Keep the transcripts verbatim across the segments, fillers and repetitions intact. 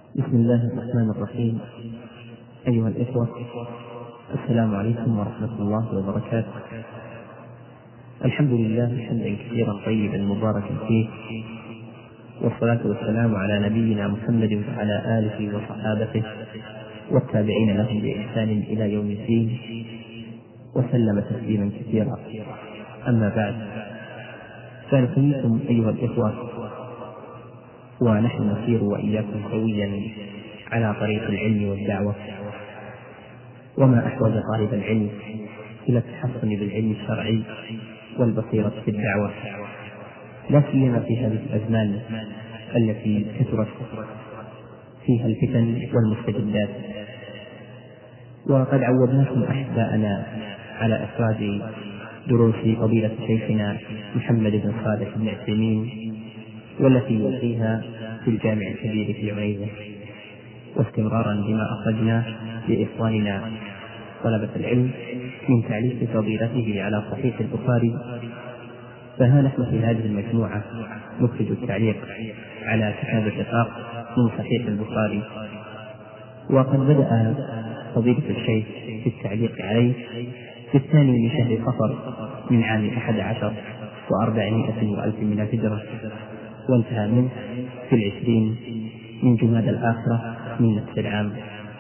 بسم الله الرحمن الرحيم. أيها الإخوة، السلام عليكم ورحمة الله وبركاته. الحمد لله حمدا كثيرا طيبا مباركا فيه، والصلاة والسلام على نبينا محمد وعلى آله وصحابته والتابعين لهم بإحسان إلى يوم الدين، وسلم تسليما كثيرا. أما بعد، فنحييكم أيها الإخوة، ونحن نسير وإياكم سويا على طريق العلم والدعوة. وما أحوج طالب العلم إلى التحصن بالعلم الشرعي والبصيرة في الدعوة، لا سيما في هذه الأزمان التي كثرت فيها الفتن والمستجدات. وقد عودناكم أحباءنا على إخراج دروس فضيلة شيخنا محمد بن صالح بن عثيمين، والتي يلقيها في الجامع الكبير في عنيزة، واستمرارا بما أخرجناه لإخواننا طلبة العلم من تعليق فضيلته على صحيح البخاري. فها نحن في هذه المجموعة نخرج التعليق على كتاب الرقاق من صحيح البخاري، وقد بدأ فضيلة الشيخ في التعليق عليه في الثاني من شهر صفر من عام أحد عشر وأربعمائة وألف من الهجرة، وانتهى منه في العشرين من جماد الآخرة من نفس العام.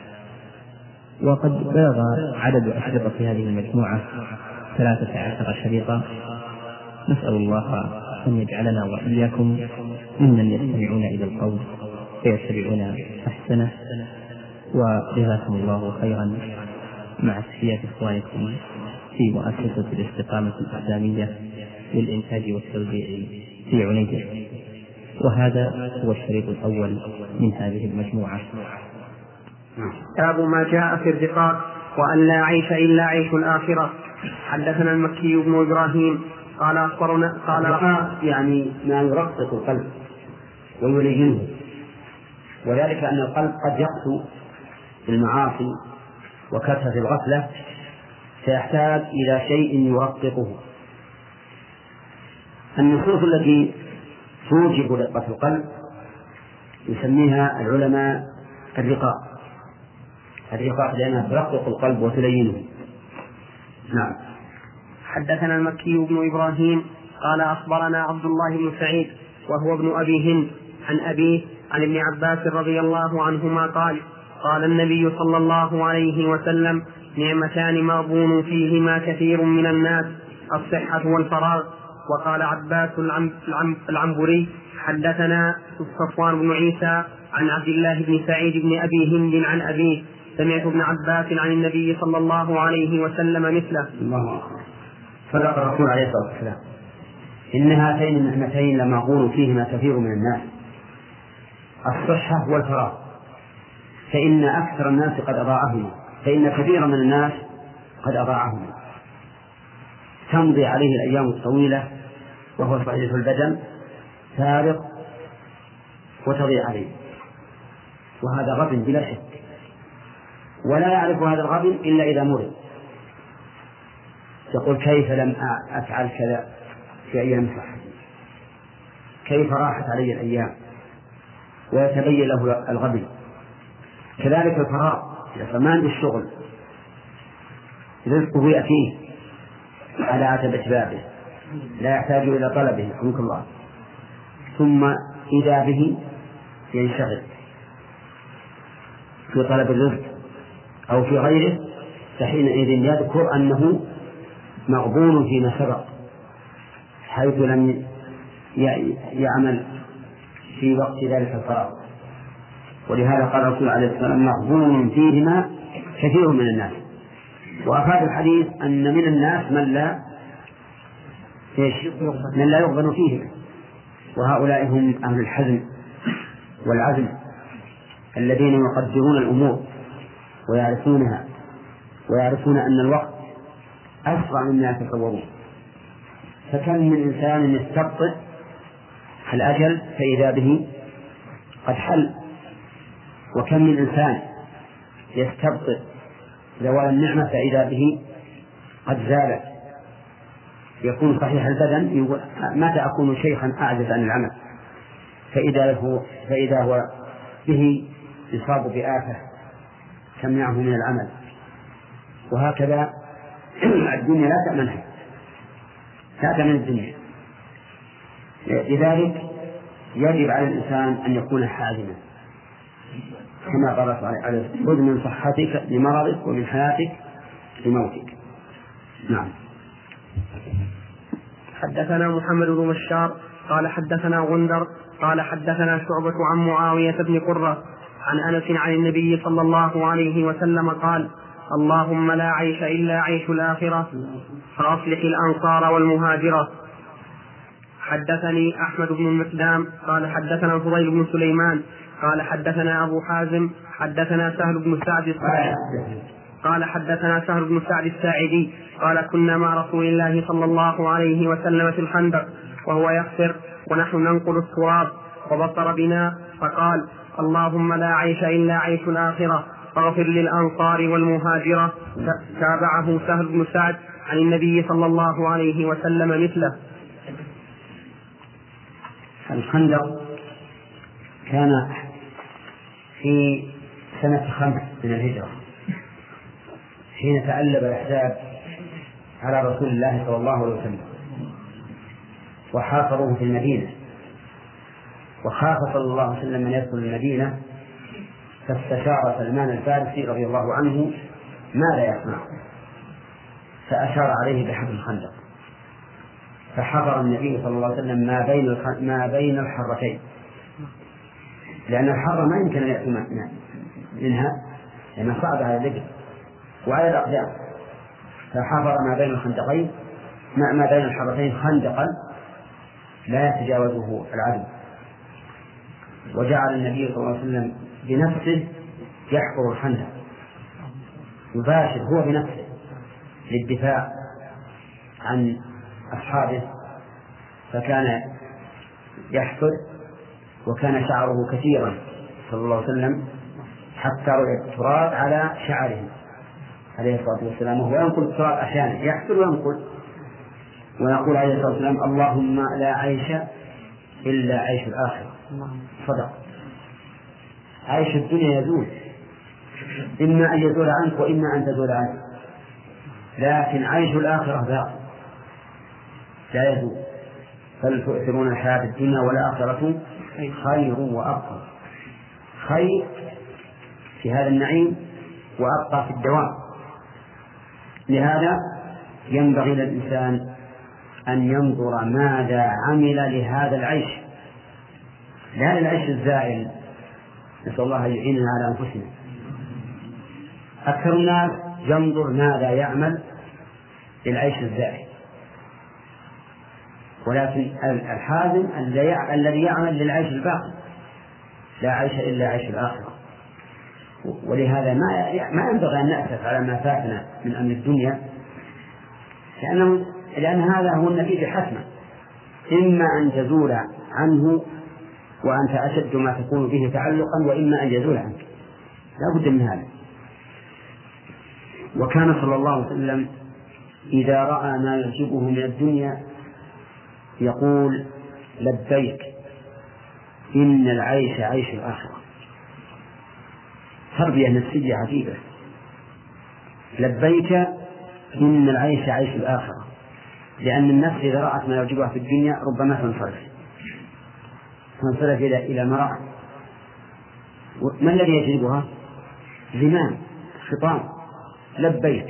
وقد بلغ عدد أشرطة في هذه المجموعة ثلاثة عشر شريطا. نسأل الله أن يجعلنا وإياكم ممن يستمعون إلى القول فيتبعون أحسنه. وجزاكم الله خيرا، مع تحيات إخوانكم في مؤسسة الاستقامة الإسلامية للإنتاج والتوزيع في عنيزة. وهذا هو الشريط الأول من هذه المجموعة. باب ما جاء في الرقاق وأن لا عيش إلا عيش الآخرة. حدثنا المكي بن إبراهيم قال أخبرنا قال الرقاق يعني ما يرقق القلب ويلينه، وذلك أن القلب قد يقسو بالمعاصي وكثرة الغفلة، فيحتاج إلى شيء يرققه. النصوص التي توجب رقة القلب يسميها العلماء الرقاق الرقاق لأنها ترقق القلب وتلينه. نعم. حدثنا المكي بن إبراهيم قال أخبرنا عبد الله بن سعيد وهو ابن أبي هند عن أبيه عن ابن عباس رضي الله عنهما قال قال النبي صلى الله عليه وسلم: نعمتان مغبون فيهما كثير من الناس، الصحة والفراغ. وقال عباس العنبري: حدثنا صفوان بن عيسى عن عبد الله بن سعيد بن أبي هند عن أبيه: سمعت ابن عباس عن النبي صلى الله عليه وسلم مثله. الله أكبر. صدق الرسول عليه الصلاة والسلام: إن هاتين النعمتين لمغبون فيهما كثير من الناس، الصحة والفراغ، فإن أكثر الناس قد أضاعهما، فإن كثيرا من الناس قد أضاعهما. تمضي عليه الأيام الطويلة وهو صحيح البدن فارغ وتضيع عليه، وهذا غبن بلا شك، ولا يعرف هذا الغبن إلا إذا مرض. يقول: كيف لم أفعل كذا في أيام صحتي، كيف راحت علي الأيام، ويتبين له الغبن. كذلك الفراغ، إذا ما عنده الشغل رزقه يأتيه على عتبة بابه، لا يحتاج إلى طلبه رحمك الله، ثم إذا به ينشغل في طلب الرزق أو في غيره، فحينئذ يذكر أنه مغبون فيما سبق، حيث لم يعمل في وقت ذلك الفراغ. ولهذا قال الرسول عليه الصلاة والسلام: مغبون فيهما كثير من الناس. وأفاد الحديث أن من الناس من لا من لا يغبن فيه، وهؤلاء هم أهل الحزم والعزم الذين يقدرون الأمور ويعرفونها، ويعرفون أن الوقت أسرع مما يتصورون. فكم من إنسان يستبطئ الأجل فإذا به قد حل، وكم من إنسان يستبطئ زوال النعمة فإذا به قد زالت. يكون صحيح البدن يقول: متى أكون شيخا أعجز عن العمل، فإذا هو, فإذا هو به يصاب بآفة تمنعه من العمل، وهكذا الدنيا لا تأمنها، لا تأمن الدنيا. لذلك يجب على الإنسان أن يكون حازما كما قال عليه: خذ من صحتك لمرضك ومن حياتك لموتك. نعم. حدثنا محمد بن بشار قال حدثنا غندر قال حدثنا شعبة عن معاوية بن قرة عن أنس عن النبي صلى الله عليه وسلم قال: اللهم لا عيش إلا عيش الآخرة فأصلح الأنصار والمهاجرة. حدثني أحمد بن المقدام قال حدثنا الفضيل بن سليمان قال حدثنا أبو حازم حدثنا سهل بن سعد الساعدي قال حدثنا سهل بن سعد الساعدي قال: كنا مع رسول الله صلى الله عليه وسلم في الخندق وهو يغفر ونحن ننقل التراب، وبصر بنا فقال: اللهم لا عيش إلا عيش الآخرة فاغفر للأنصار والمهاجرة. تابعه سهل بن سعد عن النبي صلى الله عليه وسلم مثله. الخندق كان في سنة خمس من الهجرة حين تألب الأحزاب على رسول الله صلى الله عليه وسلم وحاصروه في المدينة، وخاف صلى الله عليه وسلم من يدخل المدينة، فاستشار سلمان الفارسي رضي الله عنه ماذا يصنع، فأشار عليه بحفر الخندق، فحفر النبي صلى الله عليه وسلم ما بين ما بين الحرتين، لأن الحرة ما يمكن أن يأتي منها لأنها صعبة على الرجل وعلى الأقدام، فحفر ما بين الخندقين ما بين الحرتين خندقا لا يتجاوزه العدو، وجعل النبي صلى الله عليه وسلم بنفسه يحفر الخندق، يباشر هو بنفسه للدفاع عن أصحابه، فكان يحفر وكان شعره كثيرا صلى الله عليه وسلم حتى رؤي التراب على شعره عليه الصلاة والسلام، وهو ينقل التراب أحيانا يحفر وينقل، ويقول عليه الصلاة والسلام: اللهم لا عيش إلا عيش الآخرة. صدق. عيش الدنيا يزول، إما أن يزول عنك وإما أن تزول عنك، لكن عيش الآخرة باق لا يزول. بل تؤثرون الحياة الدنيا والآخرة خير وأبقى. خير في هذا النعيم وأبقى في الدوام. لهذا ينبغي للإنسان أن ينظر ماذا عمل لهذا العيش، لا للعيش الزائل، نسأل الله أن يعيننا على أنفسنا. أكثر الناس ينظر ماذا يعمل للعيش الزائل، ولكن الحازم الذي يعمل للعيش الباقي، لا عيش إلا عيش الآخرة. ولهذا ما ما ينبغي أن نأسف على ما فاتنا من أمر الدنيا، لأنه لأن هذا هو النتيجة حتما، إما أن تزول عنه وأنت أشد ما تكون به تعلقا، وإما أن يزول عنك، لا بد من هذا. وكان صلى الله عليه وسلم إذا رأى ما يعجبه من الدنيا يقول: لبيك إن العيش عيش الآخرة. تربية نفسية عجيبة. لبيك إن العيش عيش الآخرة، لأن النفس إذا رأت ما يعجبها في الدنيا ربما تنصرف تنصرف إلى إلى مرأة. ما الذي يجلبها؟ زمان خطام. لبيك،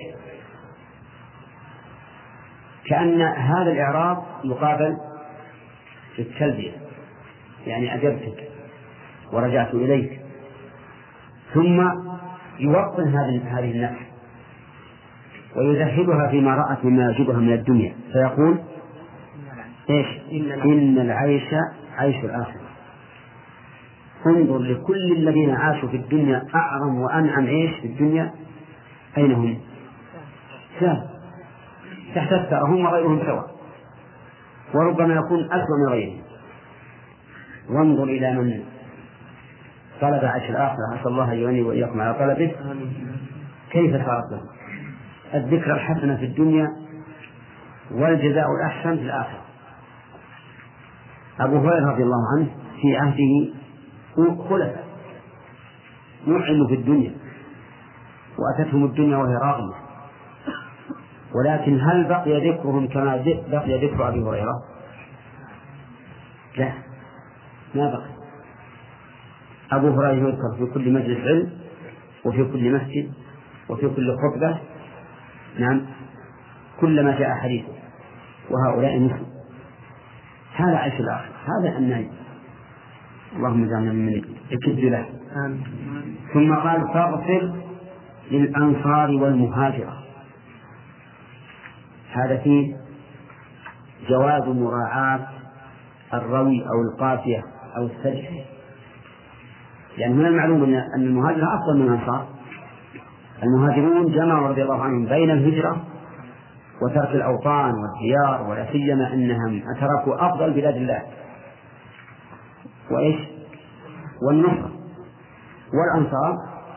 كأن هذا الإعراب يقابل في التلبية، يعني أجبتك ورجعت إليك، ثم يوطن هذه النفس ويذهبها فيما رأت مما يعجبها من الدنيا، فيقول: إيش؟ إن العيش عيش الآخرة. انظر لكل الذين عاشوا في الدنيا أعظم وأنعم عيش في الدنيا، أين هم؟ سهل تحت الثرى، هم وغيرهم سواء، وربما يكون أسوأ من غيرهم. وانظر إلى من طلب عيش الآخرة، أسأل الله أن يعيني وإياكم على طلبه، كيف صارت له الذكرى الحسنة في الدنيا والجزاء الأحسن في الآخرة. أبو هريرة رضي الله عنه في عهده خلفاء نعموا في الدنيا وأتتهم الدنيا وهي راغمة، ولكن هل بقي ذكرهم كما بقي ذكر أبي هريرة؟ لا، ما بقي. أبو هريرة يذكر في كل مجلس علم وفي كل مسجد وفي كل خطبة، نعم، كلما جاء حديث، وهؤلاء مثل هذا عيش الآخر، هذا النعيم. اللهم اجعلنا من الكد له. ثم قال فاغفر للأنصار والمهاجرة. هذا فيه جواز مراعاة الروي أو القافية أو السجع، يعني من المعلوم أن المهاجرة أفضل من الأنصار. المهاجرون جمعوا رضي الله عنهم بين الهجرة وترك الأوطان والديار، ولا سيما أنهم تركوا أفضل بلاد الله وإيش والنصر، والأنصار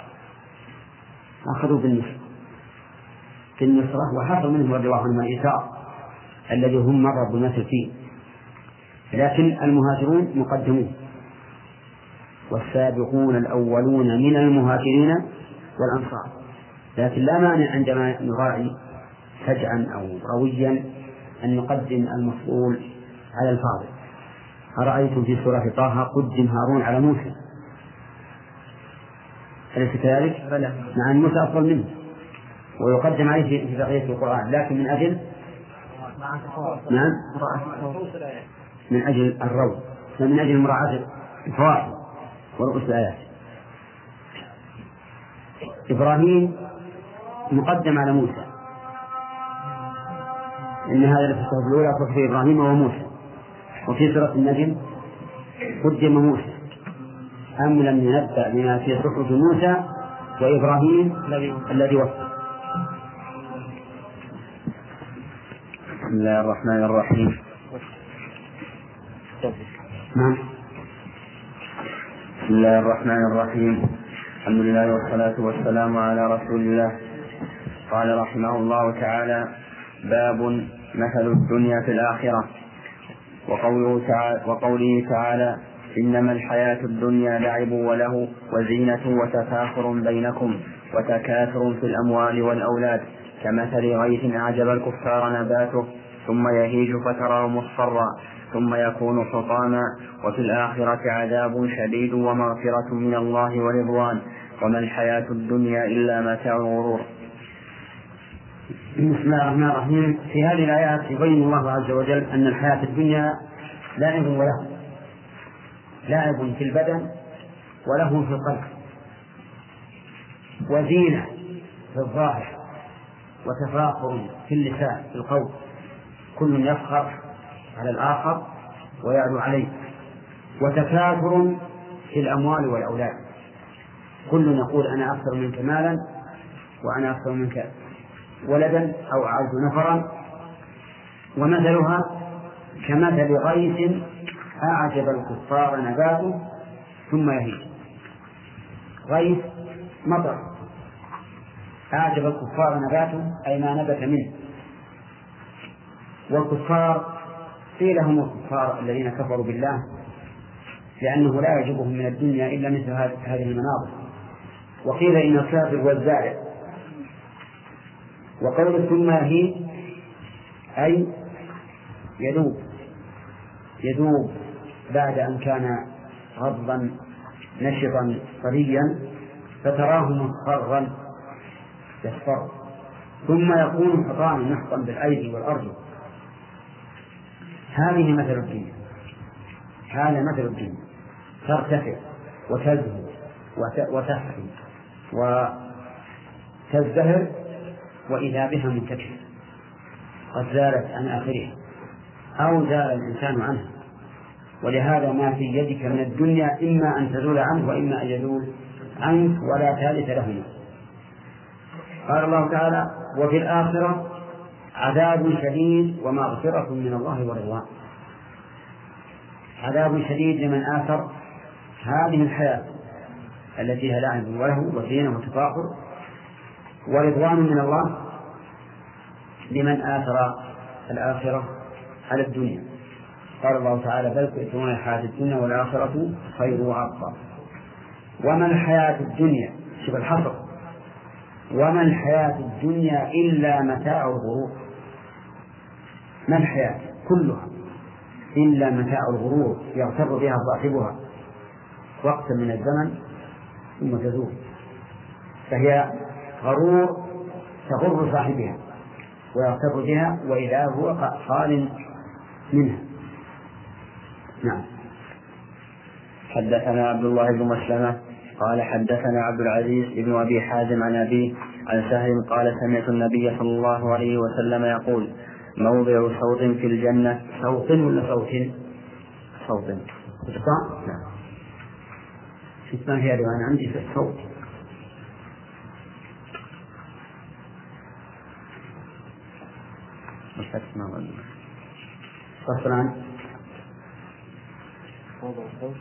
أخذوا بالنصر في النصرة، وحصل منهم رضي الله عنهم الإيثار الذي هم مروا بالمثل فيه، لكن المهاجرون مقدمون. والسابقون الأولون من المهاجرين والأنصار، لكن لا مانع عندما نراعي سجعا أو رويا أن نقدم المفضول على الفاضل. أرأيتم في سورة طه قدم هارون على موسى، أليس كذلك؟ مع أن موسى أفضل منه ويقدم عليه في بقية القرآن، لكن من أجل نعم من أجل الروي، من أجل مراعاة الفوائد ورؤوس الآيات. إبراهيم مقدم على موسى، إن هذا لفي الصحف الأولى صحف إبراهيم وموسى، وفي سورة النجم قدم موسى. أم لم ينبأ بما في صحف موسى وإبراهيم الذي وفى. بسم الله الرحمن الرحيم. نعم. بسم الله الرحمن الرحيم. الحمد لله والصلاة والسلام على رسول الله. قال رحمه الله تعالى: باب مثل الدنيا في الآخرة. وقوله تعالى, وقوله تعالى: إنما الحياة الدنيا لعب وله وزينة وتفاخر بينكم وتكاثر في الأموال والأولاد كمثل غيث أعجب الكفار نباته ثم يهيج فتراه مصفرا ثم يكون حطاما وفي الآخرة عذاب شديد ومغفرة من الله ورضوان وما الحياة الدنيا إلا متاع الغرور. بسم الله الرحمن الرحيم. في هذه الآيات يبين الله عز وجل أن الحياة الدنيا لعب وله، لعب في البدن وله في القلب، وزينة في الظاهر وتفاخر في اللسان في القول، كل يفخر على الآخر ويعلو عليه، وتكاثر في الأموال والأولاد، كل يقول أنا أكثر منك مالا وأنا أكثر منك ولدا أو أعز نفرا. ومثلها كمثل غيث أعجب الكفار نباته ثم يهيج. غيث مطر أعجب الكفار نباته أي ما نبت منه. والكفار قيل هم الكفار الذين كفروا بالله، لأنه لا يعجبهم من الدنيا إلا مثل هذه المناظر. وقيل إن الكافر والزارع. وقول ثم يهيج أي يذوب يذوب بعد أن كان غضا نشطا طريا فتراه مصفرا يصفر ثم يكون حطاما نحطا بالأيدي والأرجل. هذه مثل الدنيا، هذا مثل الدنيا، ترتفع وتزهو وتحفي وتزدهر وإذا بها منتكسة قد زالت عن آخرها أو زال الإنسان عنها. ولهذا ما في يدك من الدنيا إما أن تزول عنه وإما أن يزول عنك ولا ثالث لهما. قال الله تعالى: وفي الآخرة عذاب شديد ومغفرة من الله ورضوان. عذاب شديد لمن آثر هذه الحياة التي فيها لعب وله وزينة وتفاخر، ورضوان من الله لمن آثر الآخرة على الدنيا. قال الله تعالى: بل تؤثرون الحياة الدنيا والآخرة خير وأبقى. وما الحياة الدنيا، شوف الحصر، وما الحياة الدنيا إلا متاع الغرور. ما الحياة كلها إلا متاع الغرور يغتر بها صاحبها وقتا من الزمن ثم تزول، فهي غرور تغر صاحبها ويغتر بها وإذا هو خال منها. نعم. حدثنا عبد الله بن مسلمة قال حدثنا عبد العزيز بن أبي حازم عن أبيه عن سهل قال سمعت النبي صلى الله عليه وسلم يقول موضع صوت في الجنة. صوت ولا صوت؟ صوت. نعم. اسمها هي أنا عندي في الصوت. فصلا موضع صوت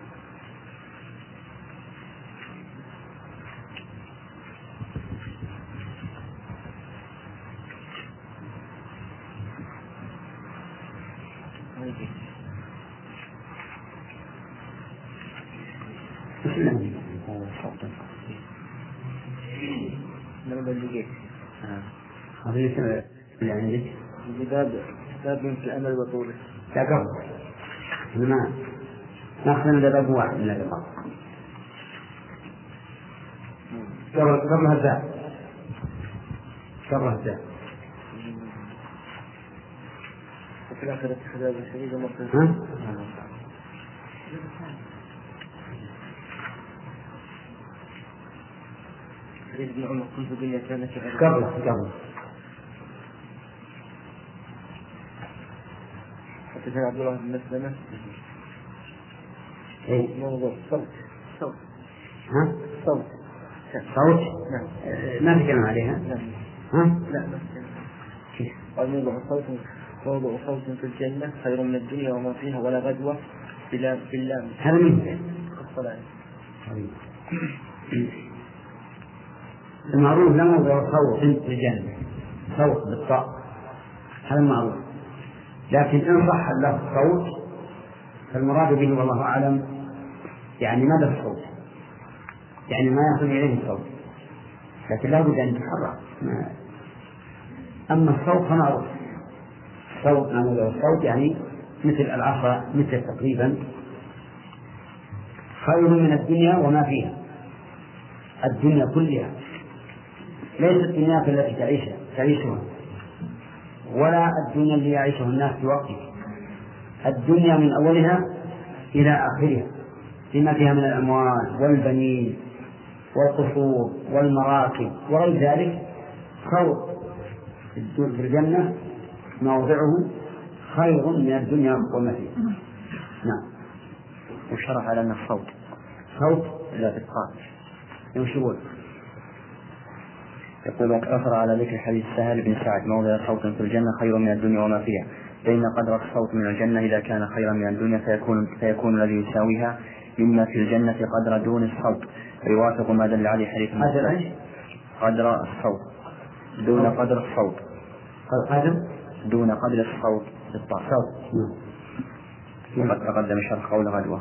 هذه اللي عندك باب باب في الأمل وطوله. لا قبل ما ناخذ من باب واحد من الباب قبل قبل هذا قبل هذا وفي الآخرة خذاب شديد ومرتد. ها؟ حديث ابن عمر كنت الدنيا كانت قبل قبل حدثنا عبد الله بن مسلمة. اي موضوع صوت صوت ها صوت صوت. نعم. ما تكلم عليها. نعم. ها لا بس قال موضوع صوت موضوع صوت في الجنة خير من الدنيا وما فيها ولا غدوة بلا بالله. هذا مين؟ الصلاة. المعروف لا موضع صوت في الجنة، صوت بالطاء هذا المعروف، لكن إن صح له الصوت فالمراد به والله أعلم يعني مدى الصوت، يعني ما يصل إليه الصوت، لكن لا بد أن يتحرك. أما الصوت فمعروف، الصوت ما موضع الصوت يعني مثل العصا، مثل تقريبا خير من الدنيا وما فيها. الدنيا كلها ليست الدنيا التي تعيشها تعيشها ولا الدنيا اللي يعيشها الناس في وقته، الدنيا من أولها إلى آخرها بما فيها من الأموال والبنين والقصور والمراكب وغير ذلك خير في الجنة موضعه خير من الدنيا وما فيها. نعم. وشرح على أن الصوت صوت لا إبقاء يمشون. يقول واقتصر على ذكر حديث سهل بن سعد موضع صوت في الجنة خير من الدنيا وما فيها، فإن قدر الصوت من الجنة إذا كان خيرا من الدنيا فيكون, فيكون الذي يساويها مما في الجنة قدر دون الصوت، فيوافق ما دل عليه حديث مسلم. قدر الصوت دون قدر الصوت قدر دون قدر الصوت بالطاء. وقد تقدم شرح قول غدوة.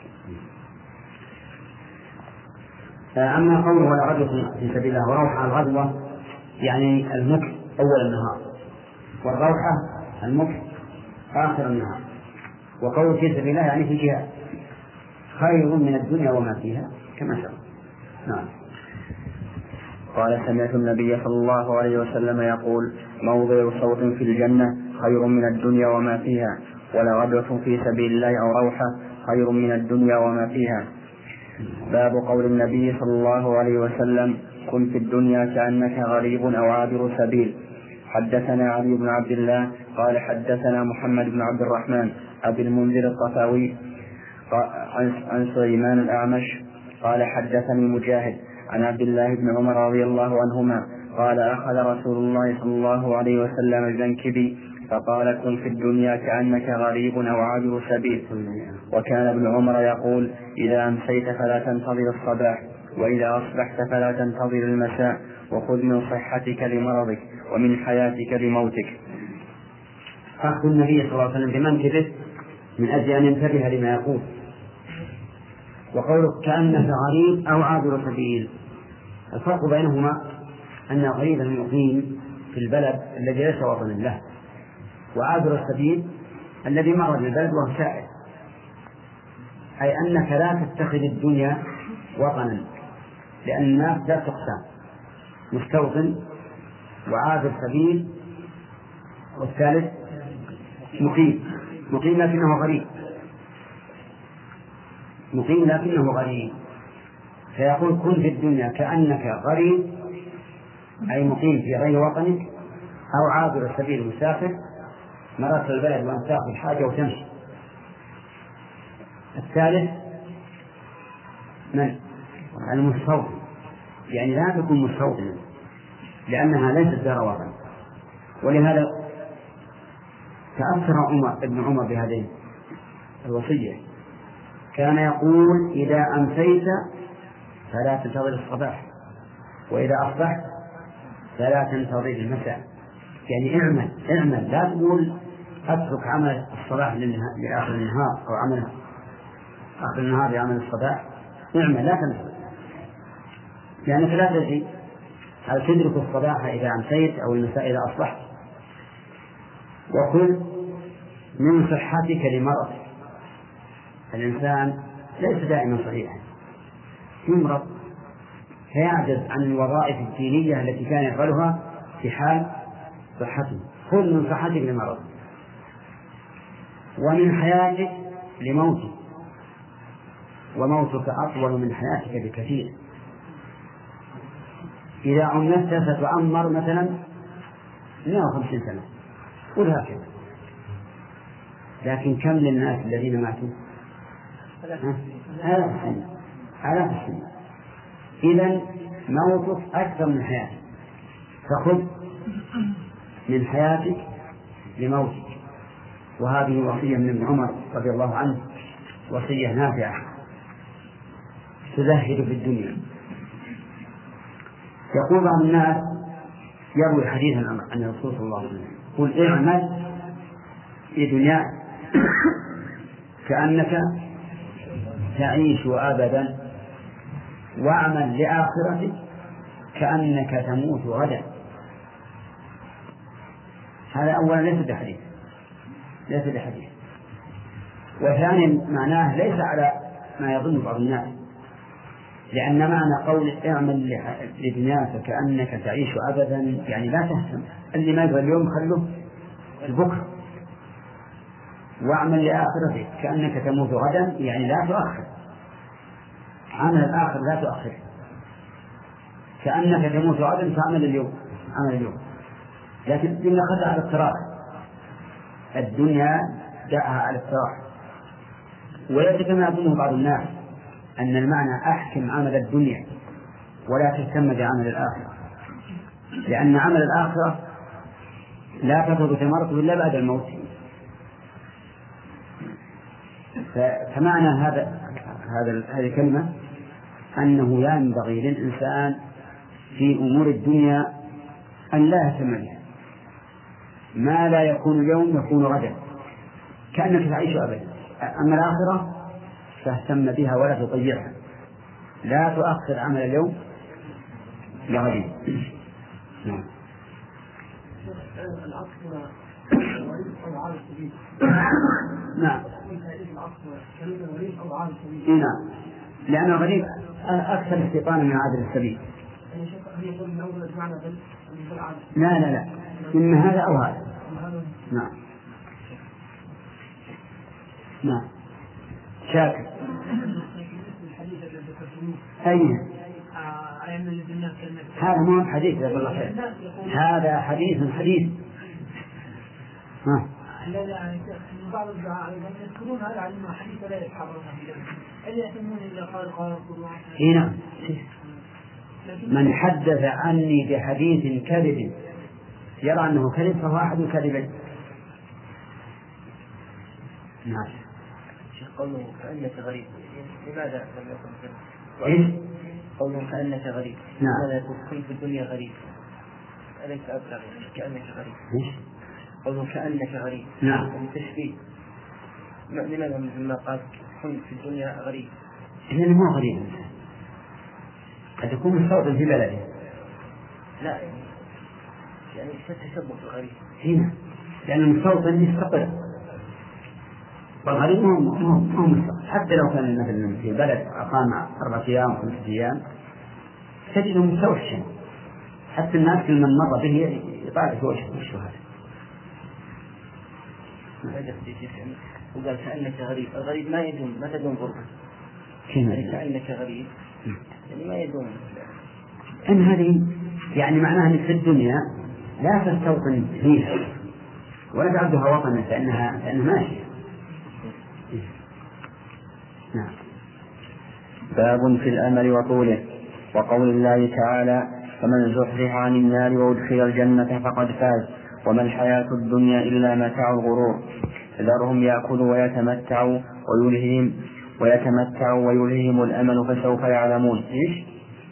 أما قوله ولا غدوة في سبيل الله وروحة الغدوة يعني المكث أول النهار، والروحة المكث آخر النهار، وقوله في سبيل الله يعني في جهاد خير من الدنيا وما فيها كما شاء. نعم. قال سمعت النبي صلى الله عليه وسلم يقول موضع صوت في الجنة خير من الدنيا وما فيها، ولا غدوة في سبيل الله أو روحة خير من الدنيا وما فيها. باب قول النبي صلى الله عليه وسلم كن في الدنيا كأنك غريب أو عابر سبيل. حدثنا علي بن عبد الله قال حدثنا محمد بن عبد الرحمن أبي المنذر الطفاوي عن سليمان الأعمش قال حدثني مجاهد عن عبد الله بن عمر رضي الله عنهما قال أخذ رسول الله صلى الله عليه وسلم الزنكبي فقال كن في الدنيا كأنك غريب أو عابر سبيل. وكان ابن عمر يقول إذا أمسيت فلا تنتظر الصباح، وإذا أصبحت فلا تنتظر المساء، وخذ من صحتك لمرضك ومن حياتك لموتك. أخذ النبي صلى الله عليه وسلم بمنكبه من أجل أن ينتبه لما يقول، وقولك كأنك غريب أو عابر سبيل، الفرق بينهما أن الغريب المقيم في البلد الذي ليس وطنا له، وعابر السبيل الذي مر بالبلد وهو سائر، أي أنك لا تتخذ الدنيا وطنا، لأن الناس لا تقسم، مستوطن وعابر سبيل، والثالث مقيم مقيم لكنه غريب مقيم لكنه غريب فيقول كن في الدنيا كأنك غريب أي مقيم في غير وطنك، أو عابر السبيل مسافر مررت البلد وأنت تأخذ حاجة وتمشي. الثالث من؟ المستوطن، يعني لا تكون مستوطنا لأنها ليست دار وطن. ولهذا تأثر عمر ابن عمر بهذه الوصية، كان يقول إذا أمسيت فلا تنتظر الصباح، وإذا أصبحت فلا تنتظر المساء، يعني اعمل اعمل لا تقول أترك عمل الصباح لآخر النهار أو عمل آخر النهار لعمل الصباح، اعمل لا تنتظر، لأنك لا تدري هل تدرك الصباح إذا أمسيت أو المساء إذا أصبحت. وكل من صحتك لمرضك، الإنسان ليس دائما صحيحا، يمرض فيعجز عن الوظائف الدينية التي كان يفعلها في حال صحته. خذ من صحتك لمرضك، ومن حياتك لموتك، وموتك أطول من حياتك بكثير. إذا عمرت ستعمر مثلا مئة وخمسين سنة قل هكذا، لكن كم للناس الذين ماتوا؟ آلاف السنين آلاف السنين. إذن موتك أكثر من حياتك، فخذ من حياتك لموتك. وهذه وصية من ابن عمر رضي الله عنه، وصية نافعة تزهد في الدنيا. يقول بعض الناس يروي حديثا عن الرسول صلى الله عليه وسلم قل اعمل في دنياك كأنك تعيش أبدا، واعمل لآخرتك كأنك تموت غدا. هذا أولا ليس بحديث ليس بحديث وثانيا معناه ليس على ما يظن بعض الناس، لأن معنى قول اعمل لدنياك كأنك تعيش أبدا يعني لا تهتم، اللي ما يبغى اليوم خلوه البكرة. واعمل لآخرتك كأنك تموت غدا يعني لا تؤخر عمل الآخر، لا تؤخر. كأنك تموت غدا فاعمل اليوم عمل اليوم، لكن الدنيا خدها على الصراحة، الدنيا دعها على الصراحة. وليس كما يظنه بعض الناس أن المعنى أحكم عمل الدنيا ولا تهتم بعمل الآخرة، لأن عمل الآخرة لا تثبت ثمرته إلا بعد الموت. فمعنى هذا هذا هذه الكلمة أنه ينبغي للإنسان في أمور الدنيا أن لا يهتم بها، ما لا يكون اليوم يكون غدا، كأنك تعيش أبدا. أما الآخرة فاهتم بها ولا تضيعها، لا تؤخر عمل اليوم لغد. نعم. نعم. نعم، لأن الغريب أكثر استيطانا من عابر السبيل. لا لا لا إن هذا أو هذا. نعم نعم. شاكر. أي هذا مو حديث يا الله خير، هذا حديث حديث. ها. بعض الدعاء يذكرون هذا على ما حديث لا يتحررون هل يحتمون إلا قال قال هنا من حدث عني بحديث كذب يرى أنه كذب فهو أحد الكذبين. نعم. قوله كأنك غريب لماذا لم يكن كذب؟ إيه؟ قوله كأنك غريب نعم. لماذا تكون في الدنيا غريب؟ أليس أبلغ كأنك غريب؟ إيش؟ قوله كأنك غريب نعم. التشبيه لماذا مما قال كن في الدنيا غريب؟ إنه مو غريب، قد يكون مستوطن في بلده. لا يعني تتشبه بالغريب هنا، لأن المستوطن يستقر، والغريب مو مو مو مستقر. حتى لو كان مثلا في بلد أقام أربعة أيام خمسة أيام تجده مستوحشا، حتى الناس كل من مر به يطالع في وجهه وش هذا. وقال كأنك غريب، الغريب ما يدوم، ما تدوم غربة. يعني كأنك غريب يعني ما يدوم. إن هذه يعني معناها أنك في الدنيا لا تستوطن فيها ولا تعبدها وطنا فإنها فإنها ماشية. نعم. باب في الأمل وطوله. وقول الله تعالى: فمن زحزح عن النار وأدخل الجنة فقد فاز وما الحياة الدنيا إلا متاع الغرور. ذرهم يأكلوا ويتمتعوا ويلههم ويتمتعوا ويلههم الأمل فسوف يعلمون. إيش؟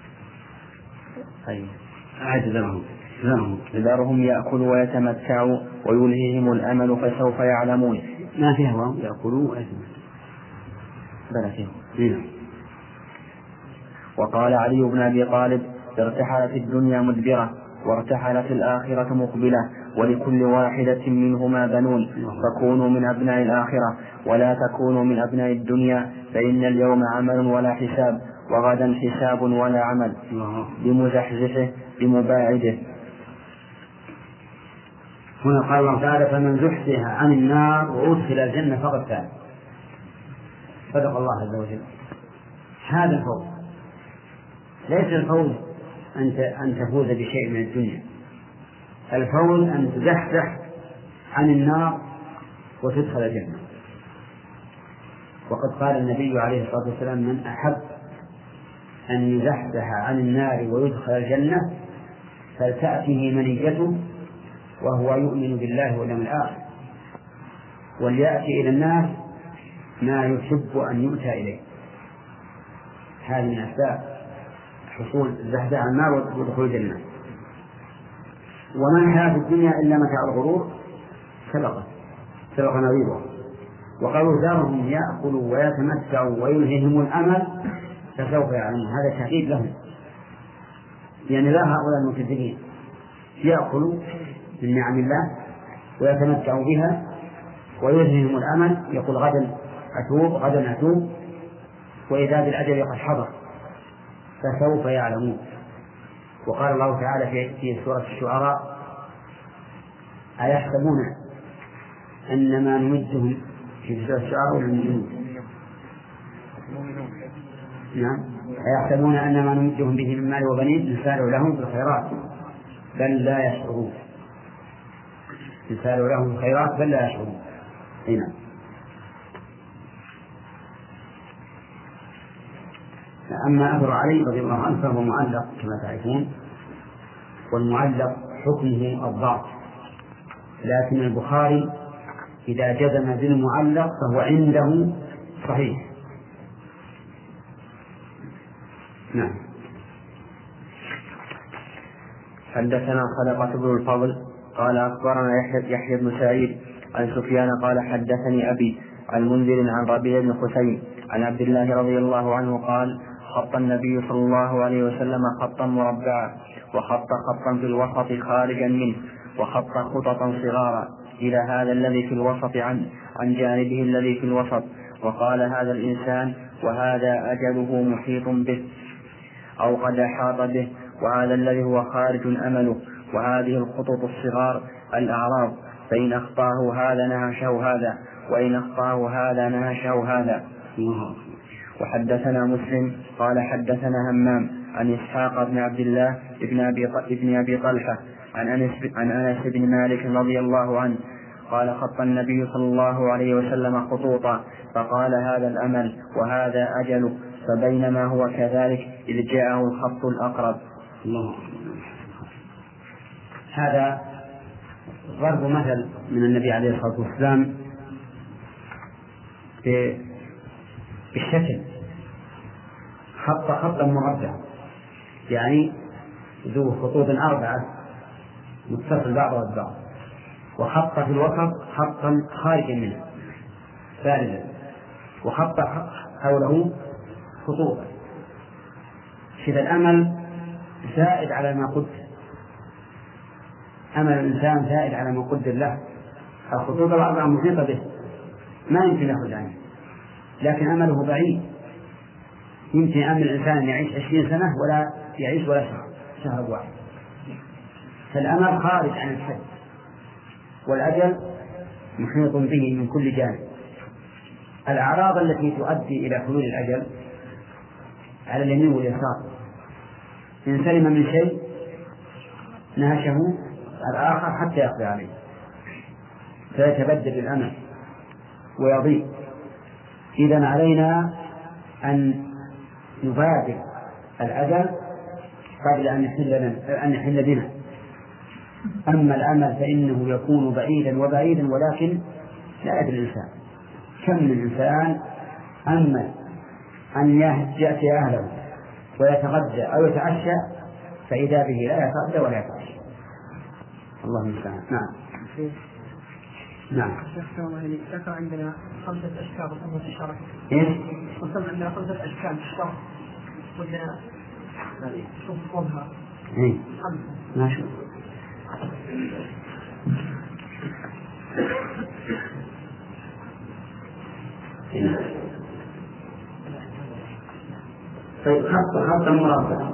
طيب أعد ذرهم ذرهم ذرهم يأكلوا ويتمتعوا ويلههم الأمل فسوف يعلمون. ما فيها واو يأكلوا ويتمتعوا بلى فيه. وقال علي بن أبي طالب: ارتحلت الدنيا مدبرة وارتحلت الآخرة مقبلة ولكل واحدة منهما بنون فكونوا من أبناء الآخرة ولا تكونوا من أبناء الدنيا فإن اليوم عمل ولا حساب وغدا حساب ولا عمل بمزحزحه بمباعده. هنا قال الله تعالى: فمن زحزح عن النار وأدخل الجنة فقد فاز. صدق الله عز وجل. هذا الفوز، ليس الفوز أن أن تفوز بشيء من الدنيا، الفوز أن تزحزح عن النار وتدخل الجنة. وقد قال النبي عليه الصلاة والسلام: من أحب أن يزحزح عن النار ويدخل الجنة فلتأته منيته وهو يؤمن بالله واليوم الآخر وليأتي إلى الناس ما يحب أن يؤتى إليه. هذه من أسباب حصول الزحزح عن النار ودخول الجنة. وما الحياة الدنيا إلا متاع الغرور سبق سبق نظيره. وقالوا: ذرهم يأكلوا ويتمتعوا ويلههم الأمل فسوف يعلمون. هذا تهديد لهم، يعني لا هؤلاء المكذبين يأكلوا من نعم الله ويتمتعوا بها ويلههم الأمل، يقول غدا أتوب غدا أتوب وإذا بالأجل قد حضر فسوف يعلمون. وقال الله تعالى في سورة الشعراء: أيحسبون أن ما نمدهم في سورة الشعراء والمؤمنون نعم أيحسبون أن ما نمدهم به من مال وبنين نسارع لهم في الخيرات بل لا يشعرون نسارع لهم في الخيرات بل لا يشعرون. هنا أما أثر علي رضي الله عنه فهو معلق كما تعرفون، والمعلق حكمه الضعف، لكن البخاري إذا جزم بالمعلق فهو عنده صحيح. نعم. حدثنا خلقة بن الفضل قال أخبرنا يحيى يحيى بن سعيد عن سفيان قال حدثني أبي عن منذر عن ربيع بن حسين عن عبد الله رضي الله عنه قال: خط النبي صلى الله عليه وسلم خطا مربعا وخط خطا في الوسط خارجا منه وخط خططا صغارا إلى هذا الذي في الوسط عن, عن جانبه الذي في الوسط، وقال: هذا الإنسان وهذا أجله محيط به أو قد أحاط به، وهذا الذي هو خارج أمله، وهذه الخطوط الصغار الأعراض، فإن أخطاه هذا نهشه هذا وإن أخطاه هذا نهشه هذا. وحدثنا مسلم قال حدثنا همام عن إسحاق بن عبد الله ابن أبي, ابن أبي طلحة عن أنس, عن أنس بن مالك رضي الله عنه قال: خط النبي صلى الله عليه وسلم خطوطا فقال: هذا الأمل وهذا أجله، فبينما هو كذلك إذ جاءه الخط الأقرب. الله. هذا ضرب مثل من النبي عليه الصلاة والسلام بالشكل، خط خطا مربع يعني ذو خطوط أربعة متصل بعضها ببعض، وخط في الوسط خطا خارجا منه بارزا، وخط حوله خطوطا. شذا الأمل زائد على ما قدر، أمل الإنسان زائد على ما قدر له. الخطوط الأربعة محيطة به ما يمكن يخرج عنه، لكن أمله بعيد. يمكن أمل الإنسان يعيش عشرين سنة ولا يعيش ولا شهر شهر واحد. فالأمل خارج عن الحد، والأجل محيط به من كل جانب. الأعراض التي تؤدي إلى حلول الأجل على اليمين واليسار، إن سلم من شيء نهشه الآخر حتى يقضي عليه، فيتبدل الأمل ويضيق. إذن علينا أن نبادر الأجل قبل أن يحل أن يحل بنا. أما الأمل فإنه يكون بعيدا وبعيدا، ولكن لا يدري الإنسان. كم من إنسان أمل أن يأتي أهله ويتغدى أو يتعشى فإذا به لا يتغدى ولا يتعشى. الله المستعان. نعم. نعم. ذكر عندنا خمسة أشكال وصلنا في الشرح. إيش؟ وصلنا عندنا خمسة أشكال في الشرح. قلنا شوف فضها. إيه. خمسة. ما شو. طيب خط خط مربع.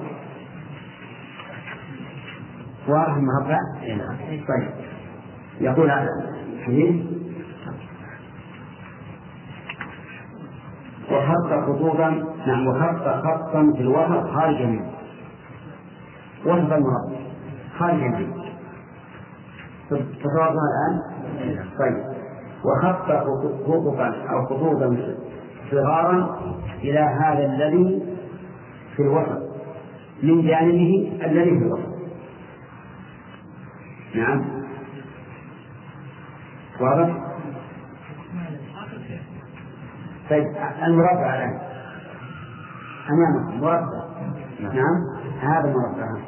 واضح مربع. طيب يقول هذا الحديث: وخط خطوطا. نعم. وخط خطا في الوسط خارج منه. وسط المربع خارج منه. تصورنا الآن. طيب وخط خطوطا أو خطوطا صغارا إلى هذا الذي في الوسط من جانبه الذي في الوسط. نعم. واضح. طيب المربع الآن أمامكم مربع. نعم. هذا مربع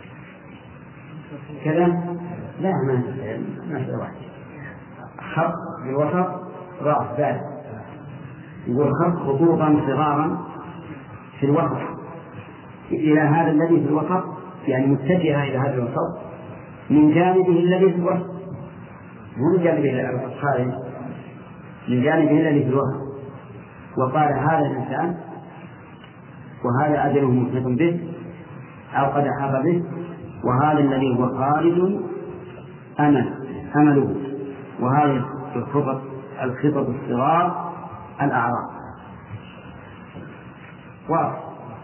كذا. لا ما ما واحد. خط في الوسط رأس بعد. يقول خط خطوطا صغارا في الوسط إلى هذا الذي في الوسط، يعني متجهة إلى هذا الوسط من جانبه الذي في الوسط، مو من جانبه الخارج، من جانبه الذي في الوسط. وقال هذا الإنسان وهذا أجله محيط به أو قد أحاط به، وهذا الذي هو خارج أمل أمله، وهذه الخطط الخطط الصغار الأعراض. واضح.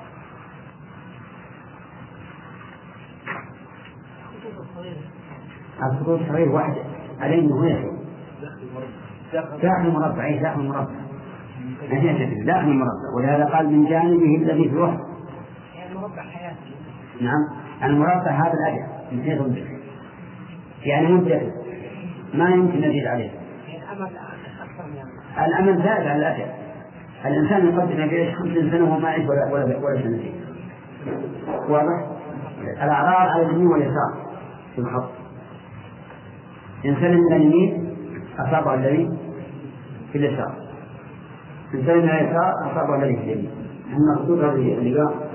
الخطوط الصغيرة واحد عليه من هنا داخل المربع. أي داخل المربع داخل المربع، ولهذا قال من جانبه الذي في الوسط. المربع حياتي. نعم. المربع هذا الأجل محيط به، يعني منتهي ما يمكن نزيد عليه. الأمل زاد على الأجل. الإنسان يقدم يعيش خمسين سنة وما يعيش ولا ولا ولا سنتين. واضح. الأعراض على اليمين واليسار في الخط. إن سلم من اليمين أصابه الذي في اليسار، إن سلم من اليسار أصابه الذي في اليمين. هم خطوط هذه اللقاء.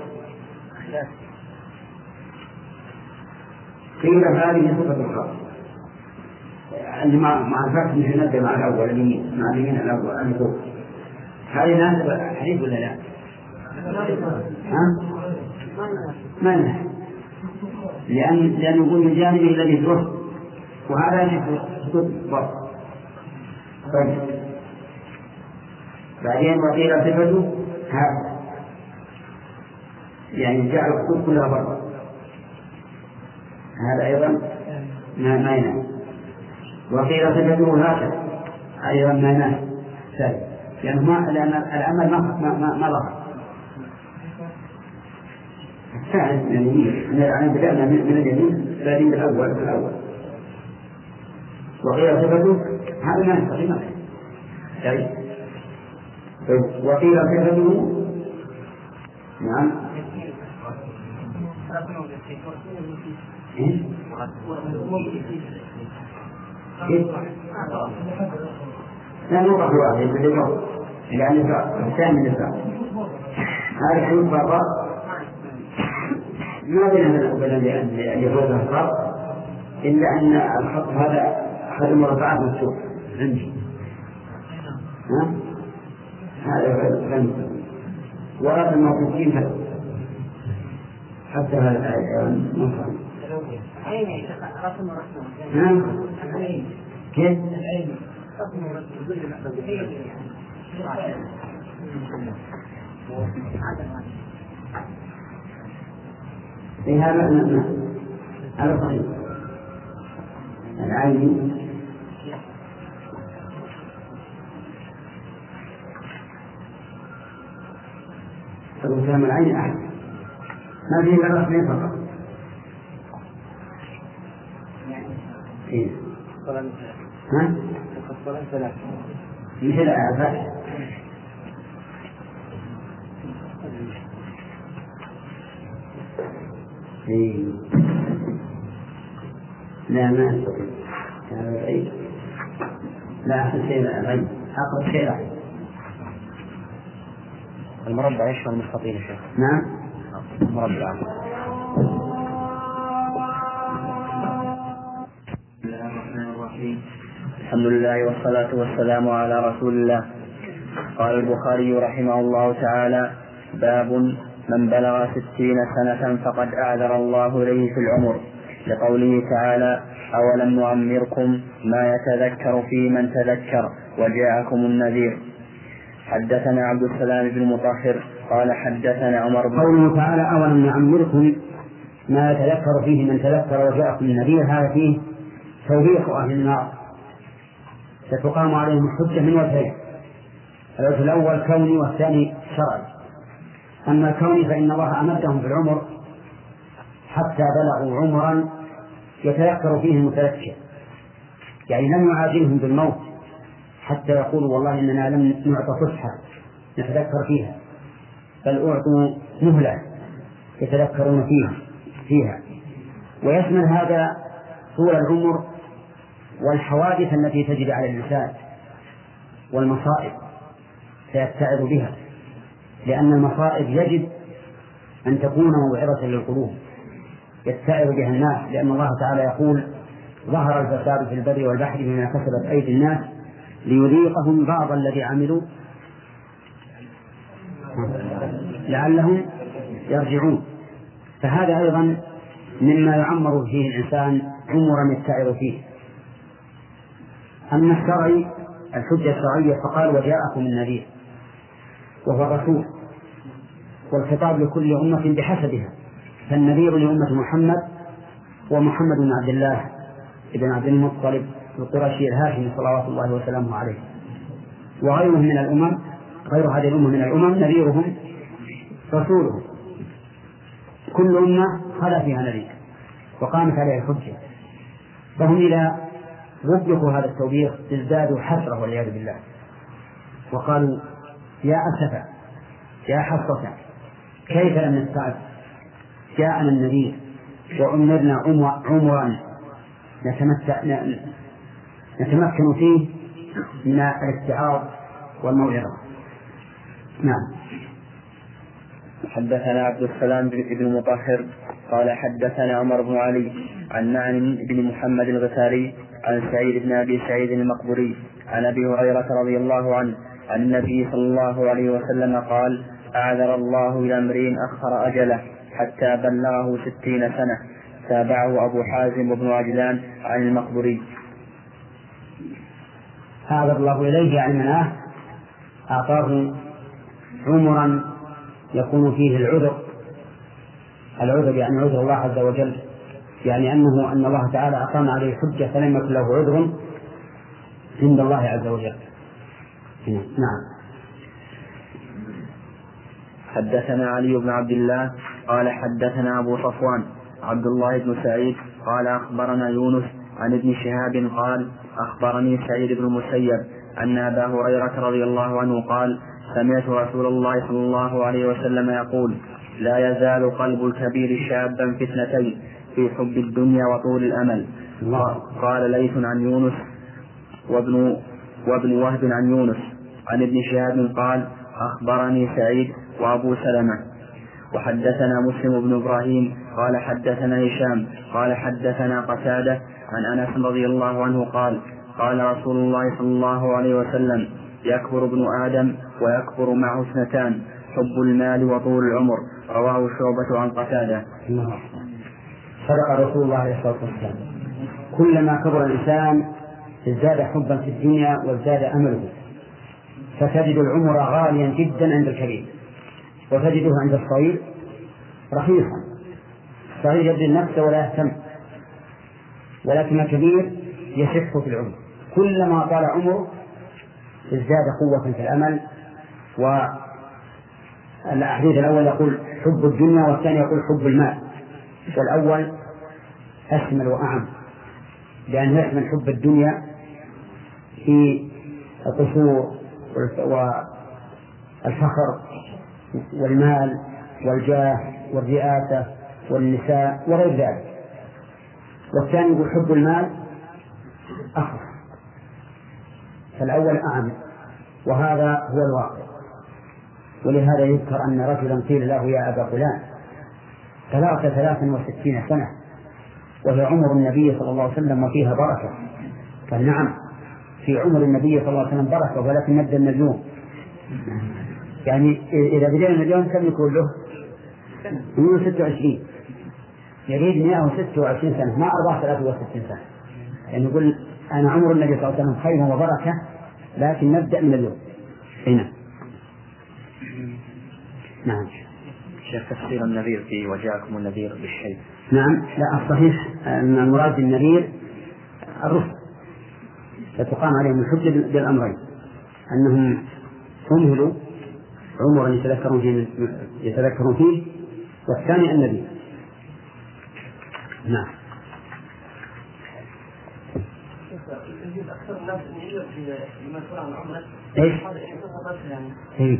قيل هذه صفة الخط اللي مع مع الفرق مش نبدأ مع الأول اليمين مع اليمين الأول الفوق. هذه ناسبة حديث ولا لا؟ ها؟ ما يناسب، لأن لأن يقول من جانبه الذي في الوسط، وهذا يجب خطوط الوسط. طيب بعدين وقيل صفته هذا، يعني جعل الخطوط كلها برا. هذا أيضا ما ما يناسب. وقيل صفته هكذا أيضا ما يناسب، لأنه ما لأن العمل ما ما ما, ما ظهر. الثالث من اليمين، يعني بدأنا من اليمين بعدين الأول في الأول. وقيل صفته هذا ما يستقيم. طيب وقيل صفته نعم إيه؟ إيه؟ لا نوضح واحد بالجواب، يعني الثاني من الثاني هذا الحدود فرق ما بيننا وبين أن يجوزها الفرق إلا أن الخط هذا أحد المربعات مفتوح عندي ها؟ هذا فهم ورد الموقوفين حتى هذا الحيوان مفهوم كيف؟ في هذا هذا صحيح العين فالكلام العين أحد ما فيه إلا رسمين فقط إيه ها؟ مثل أعفاء إيه لا ما أستطيع هذا بعيد لا أحد شيء بعيد أقرب شيء بعيد المربع يشمل المستطيل يا شيخ. نعم المربع. الحمد لله والصلاة والسلام على رسول الله. قال البخاري رحمه الله تعالى: باب من بلغ ستين سنة فقد أعذر الله إليه في العمر، لقوله تعالى: أولم نعمركم ما يتذكر فيه من تذكر وجاءكم النذير. حدثنا عبد السلام بن مطهر قال حدثنا عمر بن قوله تعالى: أولم نعمركم ما يتذكر فيه من تذكر وجاءكم النذير، هذا فيه توبيخ أهل النار، ستقام عليهم الحجة من وجهين: الوجه الأول كوني والثاني شرعي. أما الكوني فإن الله أمدهم في العمر حتى بلغوا عمرا يتذكر فيه المتذكر، يعني لم يعاجلهم بالموت حتى يقولوا والله إننا لم نعطى فسحة نتذكر فيها، بل أعطوا مهلة يتذكرون فيها فيها ويشمل هذا طول العمر والحوادث التي تجري على الإنسان والمصائب سيتعظ بها، لأن المصائب يجب أن تكون موعظة للقلوب يتعظ بها الناس، لأن الله تعالى يقول: ظهر الفساد في البر والبحر بما كسبت أيدي الناس ليذيقهم بعض الذي عملوا لعلهم يرجعون. فهذا أيضا مما يعمر فيه الإنسان عمرا يتعظ فيه. أما الشرعي الحجة الشرعية فقال: وجاءكم النذير، وهو الرسول، والخطاب لكل أمة بحسبها، فالنذير لأمة محمد ومحمد بن عبد الله ابن عبد المطلب القرشي الهاشمي صلوات الله وسلامه عليه، وغيرهم من الأمم غير هذه الأمة من الأمم نذيرهم رسولهم. كل أمة خلا فيها نذير وقامت عليها الحجة، فهم إذا وبخوا هذا التوبيخ ازدادوا حسرة والعياذ بالله، وقالوا: يا أسفا يا حسرة كيف لم نستعد، جاءنا النذير وأمرنا عمرا نتمكن فيه من الاتعاظ والموعظة. نعم. حدثنا عبد السلام بن مطهر قال حدثنا عمر بن علي عن نعم بن محمد الغفاري عن سعيد بن أبي سعيد المقبري عن أبي هريرة رضي الله عنه عن النبي صلى الله عليه وسلم قال: أعذر الله إلى امرئ أخر أجله حتى بلغه ستين سنة. تابعه أبو حازم وابن عجلان عن المقبري. أعذر الله إليه يعني مناه أعطاه عمرا يكون فيه العذر. العذر يعني عذر الله عز وجل، يعني أنه أن الله تعالى أقام عليه حجة فلم يكن له عذر عند الله عز وجل. نعم. حدثنا علي بن عبد الله قال حدثنا أبو صفوان عبد الله بن سعيد قال أخبرنا يونس عن ابن شهاب قال: أخبرني سعيد بن المسيب أن أبا هريرة رضي الله عنه قال: سمعت رسول الله صلى الله عليه وسلم يقول: لا يزال قلب الكبير شابا في اثنتين، في حب الدنيا وطول الأمل. قال ليث عن يونس وابن, وابن وهب عن يونس عن ابن شهاب قال: أخبرني سعيد وأبو سلمة. وحدثنا مسلم بن إبراهيم قال حدثنا هشام قال حدثنا قتادة عن أنس رضي الله عنه قال قال رسول الله صلى الله عليه وسلم يكبر ابن آدم ويكبر معه اثنتان حب المال وطول العمر. رواه شعبة عن قتادة. صدق رسول الله عليه الصلاة والسلام. كلما كبر الإنسان ازداد حبا في الدنيا وازداد أمله، فتجد العمر غاليا جدا عند الكبير، وتجده عند الصغير رخيصا. الصغير يبذل نفسه ولا يهتم، ولكن الكبير يشح في العمر. كلما طال عمره ازداد قوة في الأمل. والحديث الأول يقول حب الدنيا، والثاني يقول حب المال، والأول أشمل وأعم، لأنه يشمل حب الدنيا في القصور والفخر والمال والجاه والرئاسة والنساء وغير ذلك، والثاني يقول حب المال أخف، فالأول أعم، وهذا هو الواقع. ولهذا يذكر أن رجلا قيل له يا أبا فلان ثلاثة ثلاث وستين سنة وهي عمر النبي صلى الله عليه وسلم وفيها بركة. قال نعم، في عمر النبي صلى الله عليه وسلم بركة، ولكن نبدأ النجوم. يعني إذا بدأنا اليوم كم يكون له؟ مئة وستة وعشرين، يريد مئة وستة وعشرين سنة، ما أربعة ثلاثة وستين سنة. يعني يقول أنا عمر النبي صلى الله عليه وسلم خير وبركة، لكن نبدأ من اليوم. هنا نعم. شيخ تفسير النذير في وجاءكم النذير بالشيء. نعم، لا الصحيح أن المراد بالنذير الرسل، فتقام عليهم الحجة بالأمرين، أنهم أمهلوا عمرا يتذكرون فيه, يتذكرون فيه والثاني النبي. نعم. أكثر الناس لما يكون عن عمره إيش؟ إيه.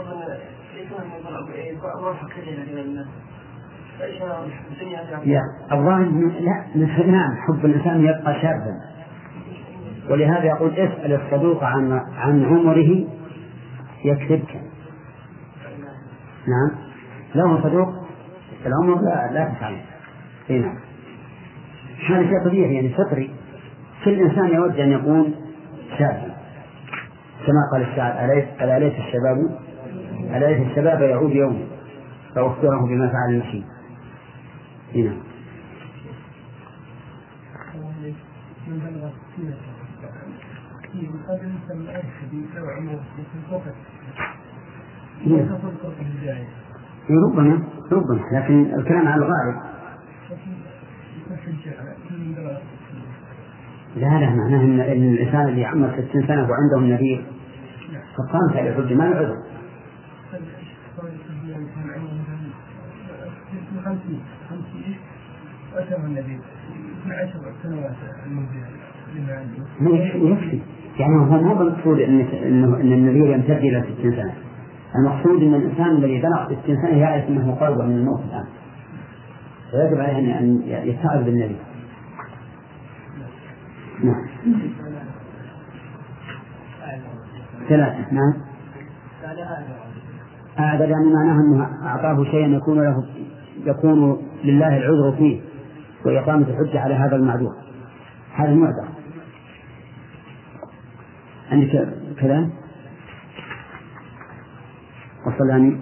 لا الظاهر لا نعم، حب الإنسان يبقى شابا، ولهذا يقول اسأل الصدوق عن عن عمره يكذبك. نعم، له صدوق العمر لا لا تفعل. هنا هذا شيء طبيعي، يعني فطري، كل إنسان يود أن يكون شابا، كما قال الشاعر ألا ليت الشباب ألا ليت الشباب يعود يوم فأخبره بما فعل المشي. هنا ربما ربما لكن الكلام على الغالب. لا لا معناه إن الإنسان اللي عمر ستين سنة وعنده النذير فقامت على الحج ما العذر. يكفي، يعني هو ما بالمقصود إن إن النذير يمتد إلى ستين سنة، المقصود إن الإنسان الذي بلغ ستين سنة يعرف أنه قرب من الموت الآن، فيجب عليه أن يتعظ بالنبي. نعم. ثلاثة. نعم. أعدد يعني معناه أنه أعطاه شيئا يكون له يكون لله العذر فيه وإقامة الحجة على هذا المعذور، هذا المعذر. عندك كلام؟ وصلاني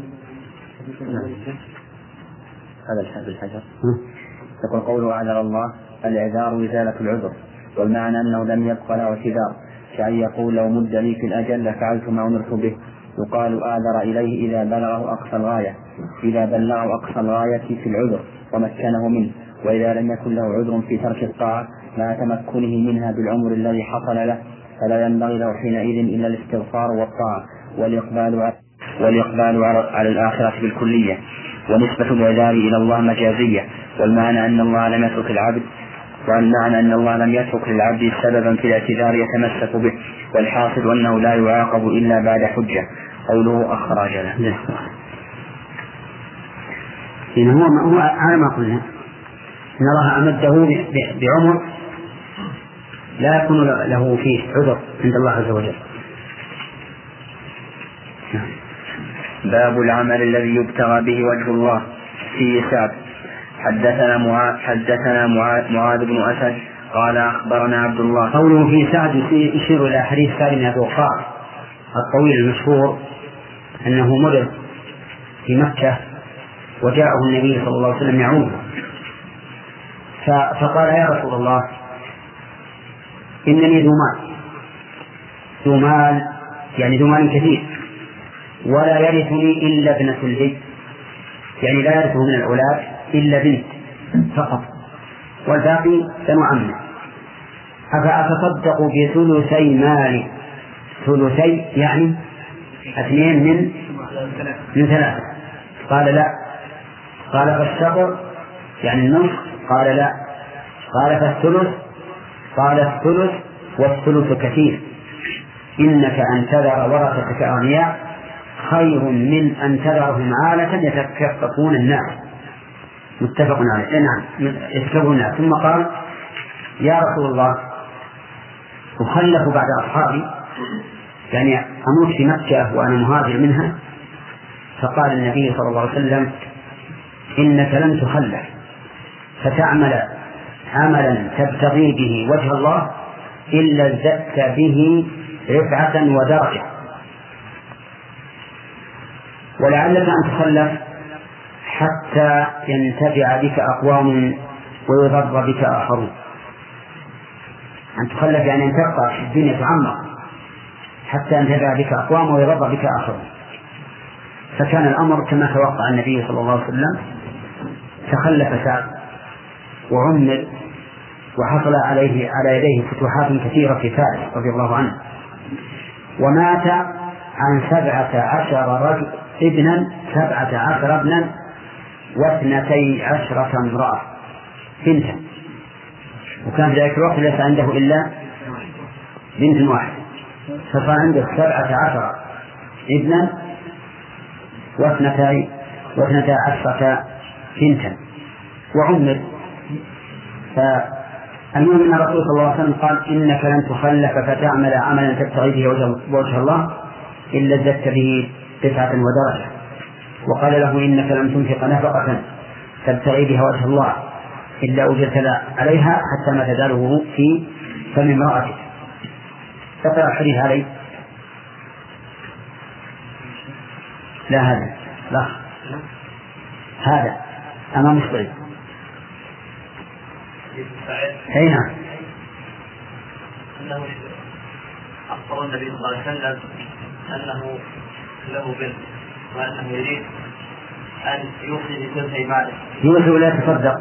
هذا الحد الحجر يقول قوله أعذر الله الإعذار إزالة العذر، والمعنى أنه لم يبق له اعتذار، كأن يقول لو مد لي في الأجل لفعلت ما أمرت به. يقال أعذر إليه إذا بلغه أقصى الغاية، إذا بلغه أقصى الغاية في العذر ومكنه منه، وإذا لم يكن له عذر في ترك الطاعة مع تمكنه منها بالعمر الذي حصل له، فلا ينبغي له حينئذ إلا الاستغفار والطاعة والإقبال على, والإقبال على الآخرة بالكلية. ونسبة العذار إلى الله مجازية، والمعنى أن الله لم يترك العبد والمعنى أن الله لم يترك للعبد سببا في الاعتذار يتمسك به، والحاصل أنه لا يعاقب إلا بعد حجة. قوله أخر أجله. إن هو هو على ما قلنا إن الله أمده بعمر لا يكون له فيه عذر عند الله عز وجل. باب العمل الذي يبتغى به وجه الله. في سعد. حدثنا معاذ حدثنا معاذ, معاذ بن أسد قال أخبرنا عبد الله. قوله في سعد يشير إلى حديث سعد بن أبي وقاص الطويل المشهور أنه مر في مكة وجاءه النبي صلى الله عليه وسلم يعوده، فقال يا رسول الله إنني ذو مال ذو مال يعني ذو مال كثير، ولا يرثني إلا ابنة لي، يعني لا يرثه من الأولاد إلا بنت فقط والباقي بنو عمه، أفأتصدق بثلثي مالي؟ ثلثي يعني اثنين من من ثلاثة. قال لا. قال فالشطر يعني النصف؟ قال لا. قال فالثلث؟ قال الثلث والثلث كثير، إنك أن تذر ورثتك أغنياء خير من أن تذرهم عالة يتكففون الناس. متفق عليه. نعم يتكففون الناس. ثم قال يا رسول الله أخلف بعد أصحابي، يعني أموت في مكة وأنا مهاجر منها. فقال النبي صلى الله عليه وسلم إنك لن تخلف فتعمل عملا تبتغي به وجه الله إلا ازددت به رفعة ودرجة، ولعلك أن تخلف حتى ينتفع بك أقوام ويضر بك آخرون. أن تخلف يعني أن تبقى في الدنيا تعمر حتى ينتفع بك أقوام ويضر بك آخرون. فكان الأمر كما توقع النبي صلى الله عليه وسلم، تخلف سعد وعمر وحصل عليه على يديه فتوحات كثيرة في فارس رضي الله عنه، ومات عن سبعة عشر رجل ابنا سبعة عشر ابنا واثنتي عشرة امرأة بنتا، وكان في ذلك الوقت ليس عنده إلا بنت واحدة، فصار عنده سبعة عشر ابنا واثنتي واثنتي عشرة بنتا وعمر. فالمهم أن الرسول صلى الله عليه وسلم قال إنك لن تخلف فتعمل عملا تبتغي به وجه الله إلا ازددت به رفعة ودرجة. وقال له إنك لم تنفق نفقة تبتغي بها وجه الله إلا أجرت عليها حتى ما تزاله في فم امرأتك. تقرأ الحديث عليه. لا هذا لا هذا أمام الصعيد. أي نعم. أنه أخبر النبي صلى الله عليه وسلم أنه له بنت وأنه يريد أن يوصي بثلثي ماله. يوصي ولا يتصدق؟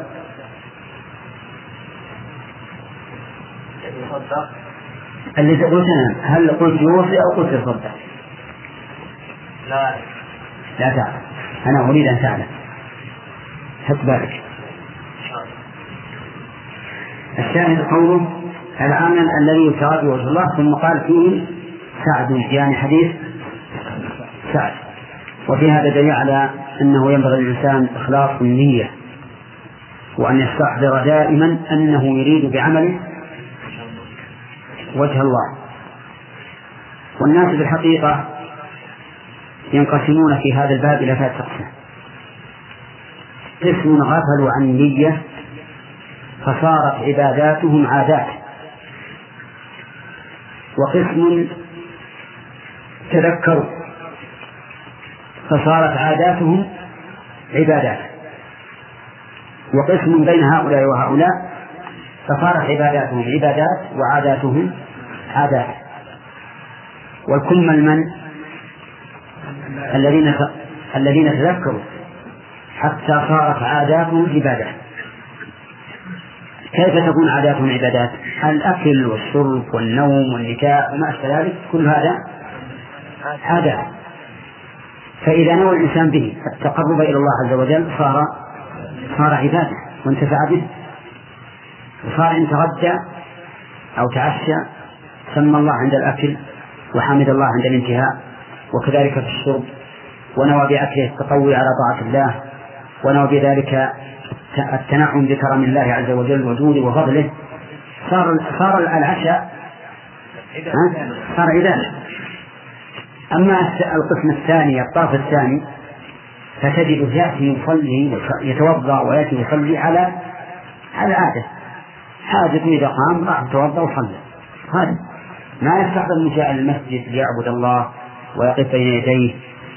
يتصدق. اللي قلت أنا هل قلت يوصي أو قلت يتصدق؟ لا لا تعلم. أنا أريد أن تعلم. حط بالك. الشاهد قوله العمل الذي يبتغى به وجه الله، ثم قال فيه سعد يعني حديث سعد. وفي هذا دليل على أنه ينبغي للإنسان إخلاص النية، وأن يستحضر دائما أنه يريد بعمله وجه الله. والناس بالحقيقة ينقسمون في هذا الباب إلى ثلاثة أقسام: قسم غفلوا عن النية فصارت عباداتهم عادات، وقسم تذكروا فصارت عاداتهم عبادات، وقسم بين هؤلاء وهؤلاء فصارت عباداتهم عبادات وعاداتهم عادات. والكمل من الذين الذين تذكروا حتى صارت عاداتهم عبادات. كيف تكون عاداتهم عبادات؟ الأكل والشرب والنوم والنكاح وما أشبه ذلك كل هذا عادات. فإذا نوى الإنسان به التقرب إلى الله عز وجل صار صار عبادة وانتفع به، وصار إن تغدى أو تعشى سمى الله عند الأكل وحمد الله عند الانتهاء، وكذلك في الشرب، ونوى بأكله التقوي على طاعة الله، ونوى بذلك التنعم بكرم الله عز وجل وجوده وفضله. صار صار العشاء صار عبادة. أما القسم الثاني الطرف الثاني فتجد يأتي يصلي يتوضأ ويأتي يصلي على على عادة حاجة إذا قام راح يتوضأ وصلى. هذا ما يستحضر من جاء المسجد ليعبد الله ويقف بين يديه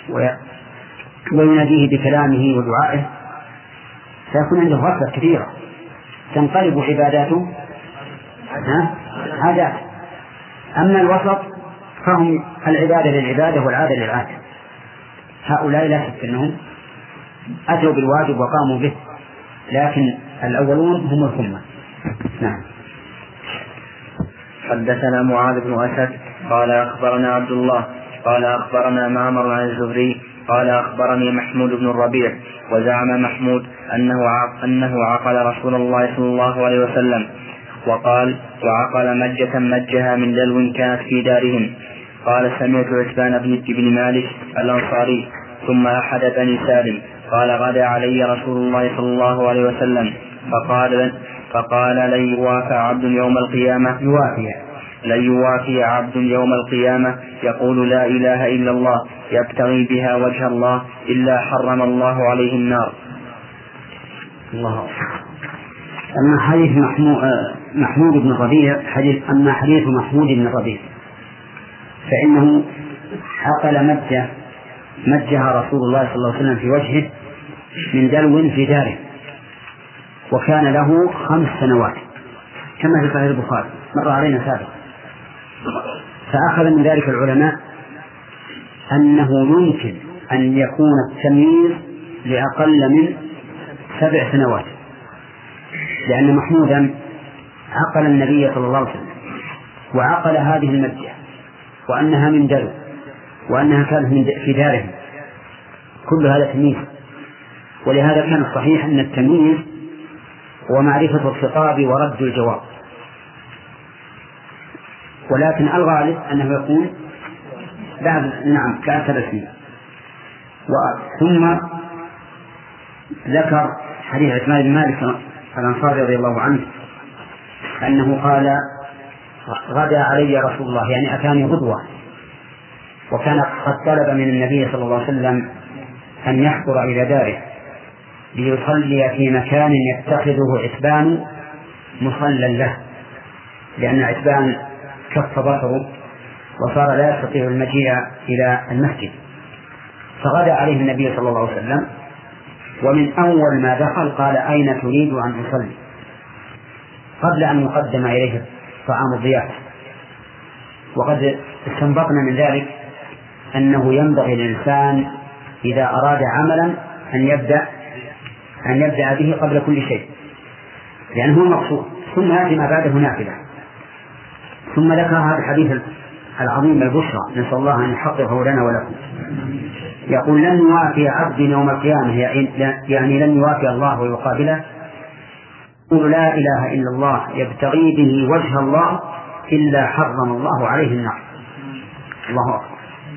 ويناديه بكلامه ودعائه سيكون عنده غفلة كثيرة تنقلب عباداته عادات. أما الوسط فهم العبادة للعبادة والعادة للعادة. هؤلاء لا شك أنهم أتوا بالواجب وقاموا به، لكن الأولون هم الثمة. نعم. حدثنا معاذ بن أسد قال أخبرنا عبد الله قال أخبرنا معمر عن الزهري قال أخبرني محمود بن الربيع وزعم محمود أنه أنه عقل رسول الله صلى الله عليه وسلم وقال وعقل مجة مجها من دلو كانت في دارهم. قال سمعت عتبان بن مالك الأنصاري ثم أحد بني سالم قال غدا علي رسول الله صلى الله عليه وسلم فقال فقال لن يوافى عبد يوم القيامة يوافي لن يوافي عبد يوم القيامة يقول لا إله إلا الله يبتغي بها وجه الله إلا حرم الله عليه النار. الله. أما حديث محمود, محمود بن الربيع حديث أما حديث محمود بن الربيع فإنه عقل مجة مجها رسول الله صلى الله عليه وسلم في وجهه من دلو في داره وكان له خمس سنوات كما في صحيح البخاري مر علينا سابقا. فأخذ من ذلك العلماء أنه يمكن أن يكون التمييز لأقل من سبع سنوات، لأن محمودا عقل النبي صلى الله عليه وسلم وعقل هذه المجة وأنها من دلو وأنها كانت في داره، كل هذا تمييز. ولهذا كان الصحيح أن التمييز هو معرفة الخطاب ورد الجواب، ولكن الغالب أنه يكون بعد نعم كأثر سنين. ثم ذكر حديث عثمان بن مالك الأنصاري رضي الله عنه أنه قال غدا علي رسول الله يعني أتاني غدوة، وكان قد طلب من النبي صلى الله عليه وسلم أن يحضر إلى داره ليصلي في مكان يتخذه عتبان مصلى له، لأن عتبان كف بصره وصار لا يستطيع المجيء إلى المسجد. فغدا عليه النبي صلى الله عليه وسلم ومن أول ما دخل قال أين تريد أن أصلي، قبل أن يقدم إليه طعام الضيافة. وقد استنبطنا من ذلك أنه ينبغي للإنسان إذا أراد عملا أن يبدأ أن يبدأ به قبل كل شيء، لأنه المقصود، ثم يأتي ما بعده نافلة. ثم ذكر هذا الحديث العظيم البشرى، نسأل الله أن يحققه لنا ولكم. يقول لن يوافي عبد يوم القيامة، يعني لن يوافي الله ويقابله، يقول لا إله إلا الله يبتغي به وجه الله إلا حرم الله عليه النار. الله أكبر.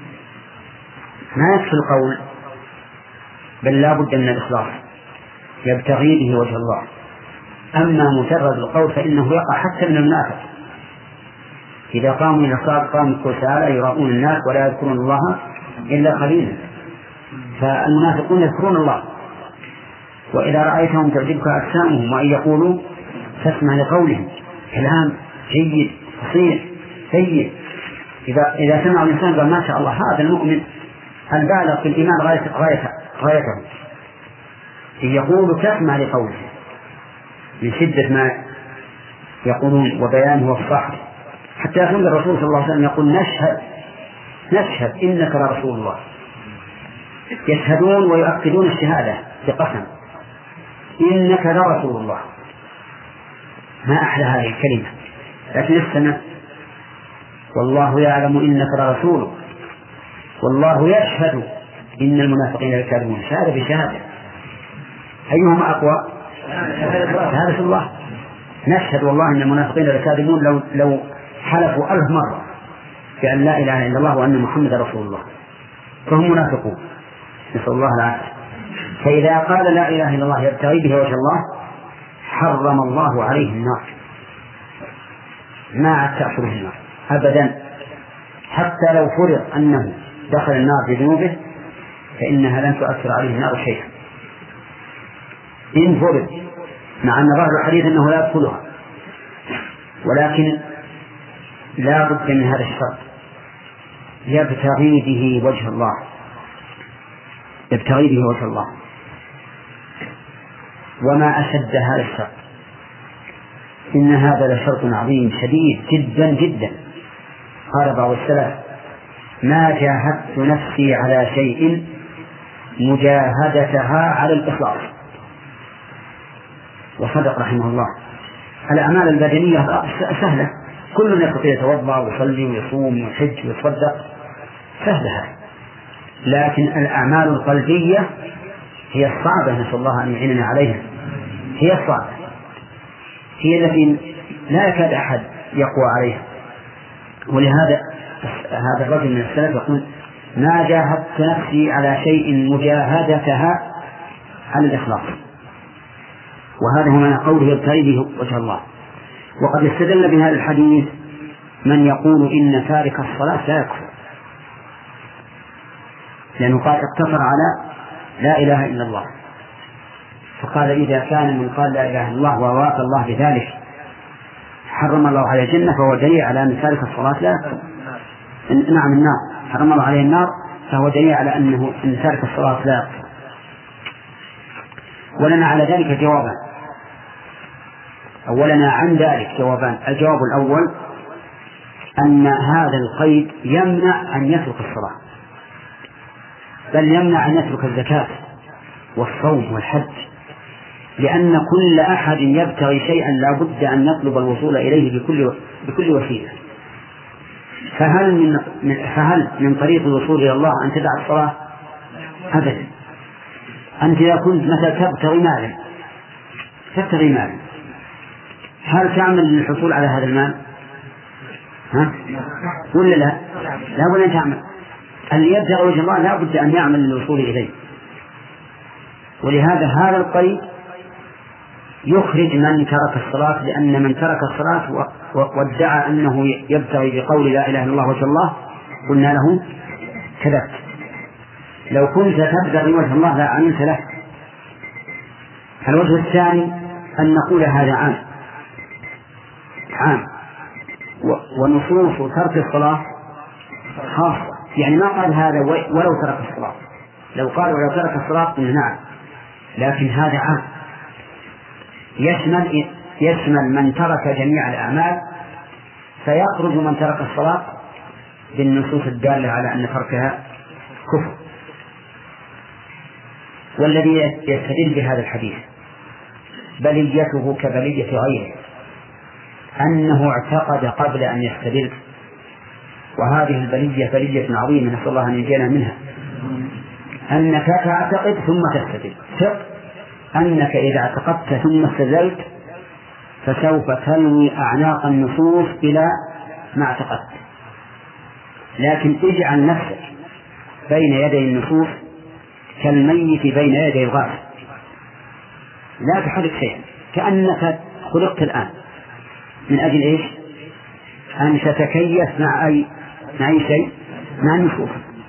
ما يكفي القول، بل لا بد من الإخلاص، يبتغي به وجه الله. أما مجرد القول فإنه يقع حتى من المنافق، إذا قاموا إلى الصلاة قاموا كسالى يراؤون الناس ولا يذكرون الله إلا قليلا. فالمنافقون يذكرون الله، وإذا رأيتهم تعجبك أجسامهم وإن يقولوا تسمع لقولهم كلام جيد فصيح سيء. إذا إذا سمع الإنسان قال ما شاء الله هذا المؤمن البالغ في الإيمان غاية غاية غايته، إن يقولوا تسمع لقوله من شدة ما يقولون وبيانه والصحر، حتى يقول الرسول صلى الله عليه وسلم يقول نشهد نشهد إنك لرسول الله. يشهدون ويؤكدون الشهادة بقسم إنك لرسول الله. ما أحلى هذه الكلمة، لكن السنة والله يعلم إنك لرسوله والله يشهد إن المنافقين لكاذبون. شهادة بشهادة، أيهما أقوى؟ شهادة الله. نشهد والله إن المنافقين لكاذبون لو لو حلفوا ألف مرة بأن لا إله إلا الله وأن محمد رسول الله، فهم منافقون، نسأل الله العافية. فإذا قال لا إله إلا الله يبتغي به وجه الله حرم الله عليه النار، ما عاد تأخذه النار أبدا، حتى لو فرض أنه دخل النار بذنوبه فإنها لن تؤثر عليه النار شيئا إن فرض، مع أن ظاهر الحديث أنه لا يدخلها، ولكن لا بد من هذا الشرط يبتغي به وجه الله، يبتغي به وجه الله. وما أشد هذا الشرط، إن هذا لشرط عظيم شديد جدا جدا. قال بعض السلف: ما جاهدت نفسي على شيء مجاهدتها على الإخلاص. وصدق رحمه الله. الأعمال البدنية سهلة، كل يستطيع يتوضأ ويصلي ويصوم ويحج ويتصدق، سهلة، لكن الأعمال القلبية هي الصعبة، نسأل الله أن يعيننا عليها. هي الصعبة، هي التي لا يكاد أحد يقوى عليها. ولهذا هذا الرجل من السلف يقول: ما جاهدت نفسي على شيء مجاهدتها على الإخلاص. وهذا هو معنى قوله يبتغي به وجه الله. وقد استدل بهذا الحديث من يقول إن تارك الصلاة لا يكفر، لأنه قال اقتصر على لا إله إلا الله، فقال إذا كان من قال لا إله إلا الله ووافى الله بذلك حرم الله عليه الجنة، فهو دليل على أن تارك الصلاة لا يكفر. نعم النار، حرم الله عليه النار، فهو دليل على أنه أن تارك الصلاة لا يكفر. ولنا على ذلك جوابان، أولنا عن ذلك جوابان. الجواب الأول أن هذا القيد يمنع أن يترك الصلاة، بل يمنع أن يترك الزكاة والصوم والحج، لأن كل أحد يبتغي شيئا لا بد أن يطلب الوصول إليه بكل بكل وسيلة. فهل من فهل من طريق الوصول إلى الله أن تدع الصلاة؟ أبدا. أنت إذا كنت مثلا تبتغي مالا تبتغي مالا هل تعمل للحصول على هذا المال؟ ها؟ ولا لا؟ لا بد أن تعمل. اللي يبتغي وجه الله لا بد أن يعمل للوصول إليه. ولهذا هذا القيد يخرج من ترك الصلاة، لأن من ترك الصلاة وادعى أنه يبتغي بقول لا إله إلا الله وجه الله قلنا له كذبت. لو كنت تبتغي وجه الله لا عملت له. الوجه الثاني أن نقول هذا عام عام ونصوص ترك الصلاة خاصة، يعني ما قال هذا ولو ترك الصلاة. لو قال ولو ترك الصلاة قلنا نعم، لكن هذا عام يشمل يشمل من ترك جميع الأعمال، فيخرج من ترك الصلاة بالنصوص الدالة على أن تركها كفر. والذي يستدل بهذا الحديث بليته كبلية غيره، أنه اعتقد قبل أن يستدل، وهذه البلية بلية عظيمة نسأل الله أن ينجينا منها، أنك تعتقد ثم تستدل. ثق أنك إذا اعتقدت ثم استدلت فسوف تلوي أعناق النصوص إلى ما اعتقدت، لكن اجعل نفسك بين يدي النصوص كالميت بين يدي الغاث، لا تحرك شيئا، كأنك خلقت الآن من أجل إيش؟ أن تتكيف مع أي مع أي شيء، مع النصوص.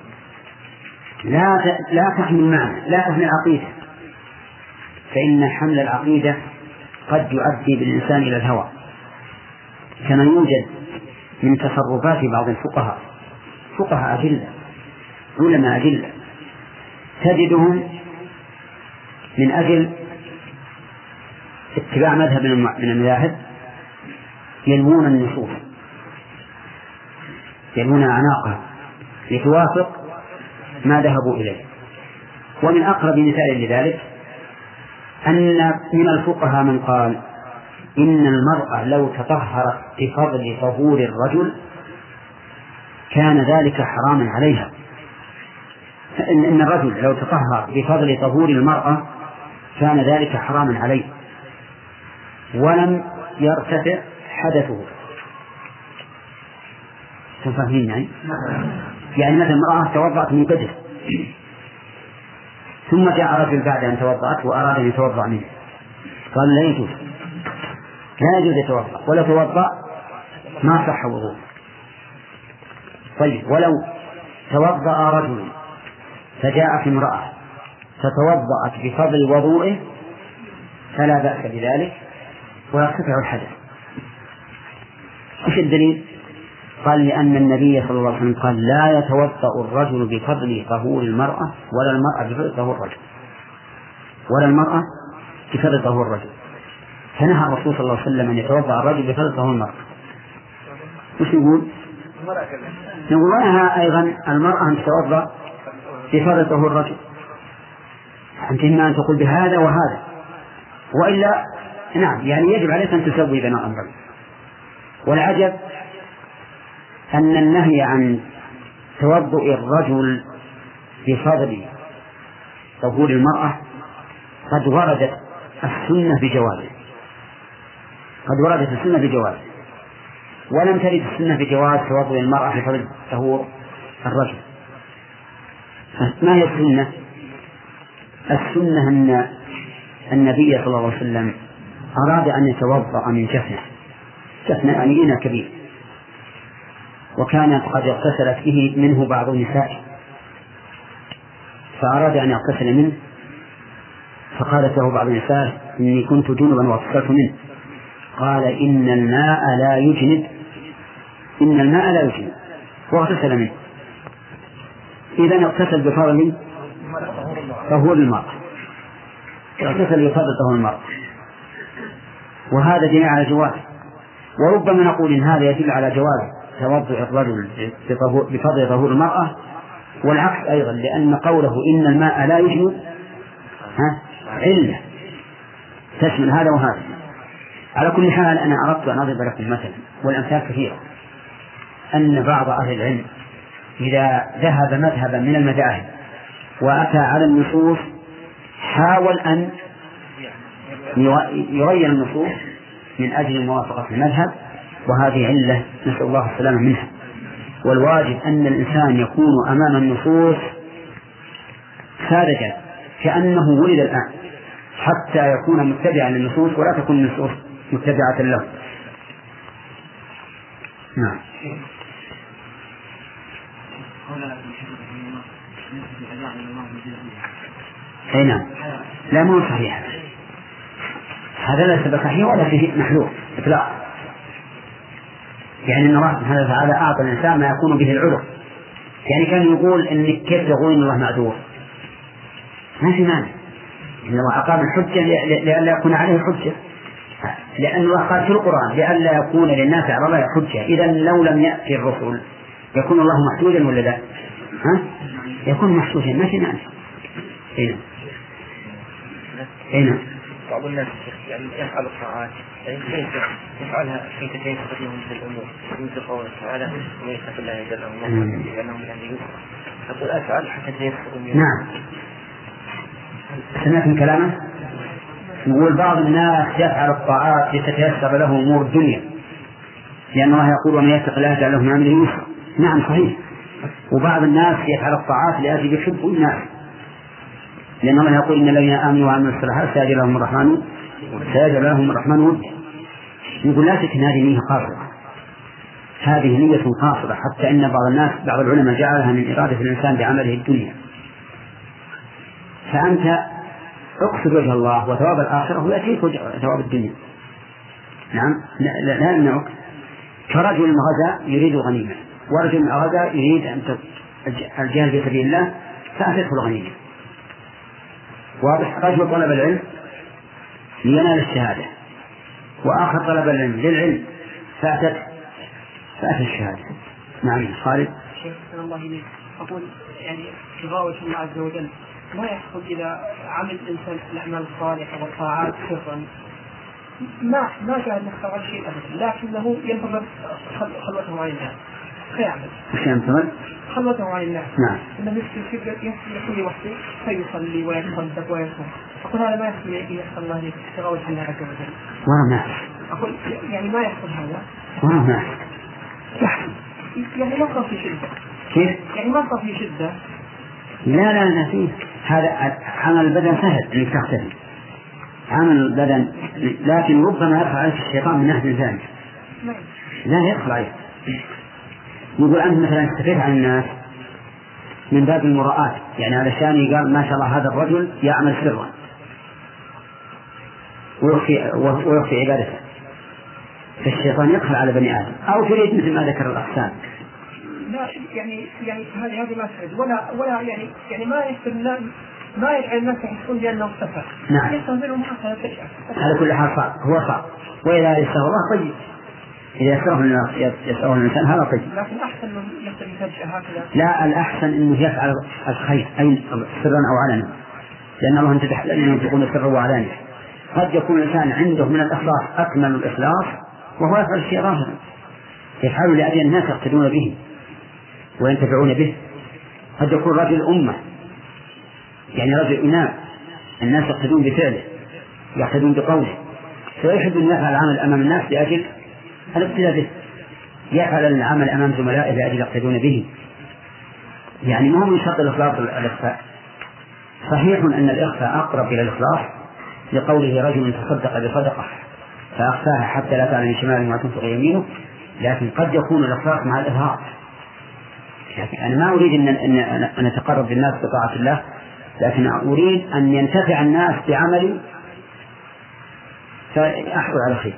لا لا تحمل معنا، لا تحمل عقيدة، فإن حمل العقيدة قد يؤدي بالإنسان إلى الهوى، كما يوجد من تصرفات بعض الفقهاء، فقهاء أجلة علماء أجلة، تجدهم من أجل اتباع مذهب من المذاهب يلوون النصوص، يلوون أعناقها لتوافق ما ذهبوا إليه. ومن أقرب مثال لذلك أن من الفقهاء من قال إن المرأة لو تطهرت بفضل طهور الرجل كان ذلك حراما عليها، إن الرجل لو تطهر بفضل طهور المرأة كان ذلك حراما عليه ولم يرتفع حدثه. تفهمين يعني؟ يعني مثلا امرأة توضأت من قدر ثم جاء رجل بعد أن توضأت وأراد أن يتوضأ منه، قال لا يجوز، لا يجوز يتوضأ، ولا توضأ ما صح وضوء. طيب ولو توضأ رجل فجاءت امرأة فتوضأت بفضل وضوئه فلا بأس بذلك ويرتفع الحدث. ايش الدليل؟ قال لأن النبي صلى الله عليه وسلم قال لا يتوضأ الرجل بفضل طهور المرأة ولا المرأة بفضل طهور الرجل ولا المرأة بفضل طهور الرجل، فنهى الرسول صلى الله عليه وسلم أن يتوضأ الرجل بفضل طهور المرأة. وش يقول؟ نقول لها أيضا المرأة أن تتوضأ بفضل طهور الرجل، أنت إما أن تقول بهذا وهذا، وإلا نعم يعني يجب عليك أن تسوي بين الأمرين. والعجب أن النهي عن توضؤ الرجل بفضل طهور المرأة قد وردت السنة بجوازه، قد وردت السنة بجوازه، ولم ترد السنة بجواز توضؤ المرأة بفضل طهور الرجل. ما هي السنة؟ السنة أن النبي صلى الله عليه وسلم أراد أن يتوضأ من جفنة، جفنة يعني إناء كبير، وكانت قد اغتسلت به منه بعض النساء، فأراد أن يغتسل منه، فقالت له بعض النساء إني كنت جنبا واغتسلت منه، قال إن الماء لا يجنب، إن الماء لا يجنب، واغتسل منه. إذا اغتسل بفضل طهور المرأة، اغتسل بفضل طهور المرأة، وهذا دليل على جواز. وربما نقول إن هذا يدل على جواز توضؤ الرجل بفضل طهور المرأة، والعكس أيضا، لأن قوله إن الماء لا يجنب ها علة تشمل هذا وهذا. على كل حال أنا أردت أن أضرب لكم مثلا، والأمثال كثيرة، أن بعض أهل العلم إذا ذهب مذهبا من المذاهب وأتى على النصوص حاول أن يغير النصوص من أجل موافقة المذهب، وهذه علة نسأل الله السلامة منها. والواجب أن الإنسان يكون أمام النصوص ساذجا كأنه ولد الآن، حتى يكون متبعا للنصوص ولا تكون النصوص متبعة له. نعم. أي نعم، لا مو صحيح، هذا ليس بصحيح ولا فيه محلول إطلاق. يعني أن الله سبحانه وتعالى أعطى الإنسان ما يكون به العذر، يعني كان يقول إنك كيف تقول إن الله معذور، ما في مانع، إن الله أقام الحجة لئلا يكون عليه حجة، لأن الله قال في القرآن لئلا يكون للناس على الله حجة. إذا لو لم يأتي الرسل يكون الله محجوجا ولا لا؟ ها؟ يكون محجوجا، ما في مانع. هنا هنا بعض الناس يعني يفعل الطاعات يعني كيف يفعلها في تكيف قديم من الأمور مثل قوله تعالى ويتق الله يجعل الله لأنهم من أهل يوسف، يقول أفعل حتى تيسر. نعم، سمعت من كلامه يقول بعض الناس يفعل الطاعات لتتيسر له أمور الدنيا، لأن الله يقول ومن يتق الله يجعل له من أمره يسرا. نعم صحيح. وبعض الناس يفعل الطاعات لأجل يحب الناس، لأن الله يقول إن الذين آمنوا وعملوا الصالحات سيجعل لهم الرحمن سيجعل لهم الرحمن ودا. يقول لا تكن هذه نية قاصرة، هذه نية قاصرة، حتى إن بعض الناس بعض العلماء جعلها من إرادة الإنسان بعمله الدنيا. فأنت اقصد وجه الله وثواب الآخرة ويأتيك ثواب الدنيا. نعم لا يمنعك. كرجل غزا يريد غنيمة، ورجل غزا يريد أن الجهاد في سبيل الله فأتته الغنيمة. واضح. رجل طلب العلم لينال الشهادة، وآخر طلب العلم للعلم فأتت فأتت الشهادة. نعم خالد. شيخ الله إليك، أقول يعني تغاوش الله عز وجل ما يحصل إذا عمل الإنسان الأعمال الصالحة والطاعات سرا، ما ما كان يختار شيء أبدا، لكنه ينتظر خلوته عن الناس فيعمل. وش ينتظر؟ خلوته عن الناس. نعم. إنه يحصل وحده فيصلي ويتصدق ويصوم. أقول هذا ما يحصل يحصل الله لك تغاوش الله عز وجل. ولا ما. أقول يعني ما يحصل هذا. ولا ما. يحصل. يعني ما صار في شدة. كيف؟ يعني ما صار في شدة. لا لا لا فيه. هذا عمل البدن سهل انك تغتسل، عمل البدن، لكن ربما يدخل عليك الشيطان من ناحية ثانية. لا يدخل عليك. يقول أنت مثلا استفيد عن الناس من باب المراءة، يعني علشان يقال ما شاء الله هذا الرجل يعمل سرا ويخفي ويخفي عبادته، فالشيطان يدخل على بني آدم أو تريد مثل ما ذكر الأقسام. لا يعني يعني هذه هذه ما تريد ولا ولا يعني يعني ما يصير ما يجعل الناس يحسون بأنه سفر. نعم. يستهزئون معه على كل حال صار هو صار، وإذا يسره الله طيب، إذا يسره يسره الإنسان هذا طيب. لكن أحسن من يصير يفجأ هكذا. لا، الأحسن إنه يفعل الخير أي سرا أو علنا، لأن الله انتبه الذين ينفقون سرا وعلانية. قد يكون الإنسان عنده من الإخلاص أكمل الإخلاص وهو يفعل الشيء ظاهرا، يفعل لأجل الناس يقتدون به وينتفعون به. قد يكون رجل أمة، يعني رجل إمام الناس يقتدون بفعله يقتدون بقوله، فيحب أن يفعل العمل أمام الناس لأجل الاقتداء به، يفعل العمل أمام زملائه لأجل يقتدون به. يعني ما هو من شرط الإخلاص الإخفاء. صحيح أن الإخفاء أقرب إلى الإخلاص لقوله رجل تصدق بصدقة فأخفاها حتى لا تعلم شماله ما تنفق يمينه، لكن قد يكون الإخلاص مع الإظهار. يعني أنا ما أريد أن أن أتقرب للناس بطاعة الله، لكن أريد أن ينتفع الناس بعملي فأحصل على خير.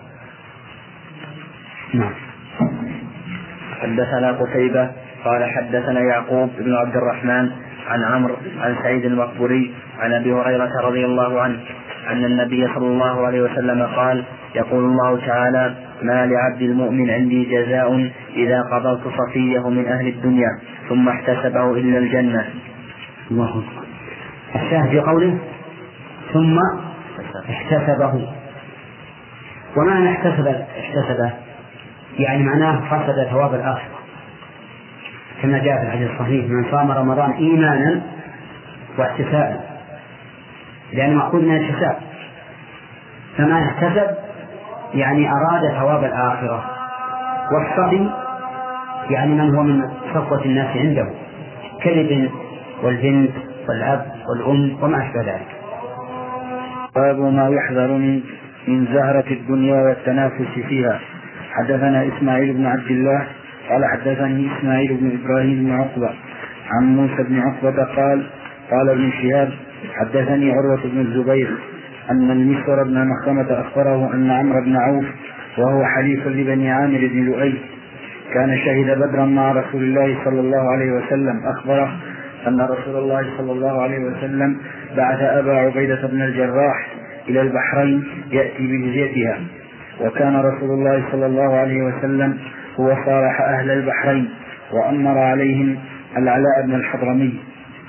نعم. حدثنا قتيبة قال حدثنا يعقوب بن عبد الرحمن عن عمرو عن سعيد المقبوري عن أبي هريرة رضي الله عنه أن النبي صلى الله عليه وسلم قال: يقول الله تعالى: ما لعبد المؤمن عندي جزاء إذا قبضت صفيه من أهل الدنيا ثم احتسبه إلا الجنة. الله الشاهد في قوله ثم احتسبه، وما احتسب احتسبه يعني معناه قصد ثواب الآخرة، كما جاء في الحديث الصحيح: من صام رمضان إيمانا واحتسابا، لأنه مأخوذ من الحساب. فما احتسب يعني أراد ثواب الآخرة، والصبي يعني من هو من صفوة الناس عنده كالابن والبنت والأب والأم وما أشبه ذلك. باب ما يحذر من من زهرة الدنيا والتنافس فيها. حدثنا إسماعيل بن عبد الله قال حدثني إسماعيل بن إبراهيم بن عقبة عن موسى بن عقبة قال قال ابن شهاب حدثني عروة بن الزبير أن المسور بن مخرمة أخبره أن عمرو بن عوف وهو حليف لبني عامر بن لؤي كان شهد بدرا مع رسول الله صلى الله عليه وسلم، أخبره أن رسول الله صلى الله عليه وسلم بعث أبا عبيدة بن الجراح إلى البحرين يأتي بجزيتها، وكان رسول الله صلى الله عليه وسلم هو صالح أهل البحرين وأمر عليهم العلاء بن الحضرمي.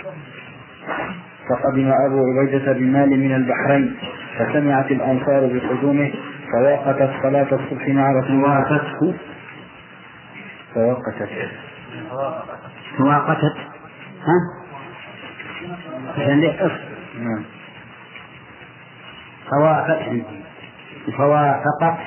فقدم أبو عبيدة بمال من البحرين، فسمعت الأنصار بقدومه فوقتت صلاة الصبح مع رسول الله فوقتته فوقتت فوقتت ها عندك نعم فوافقت عندي فوافقت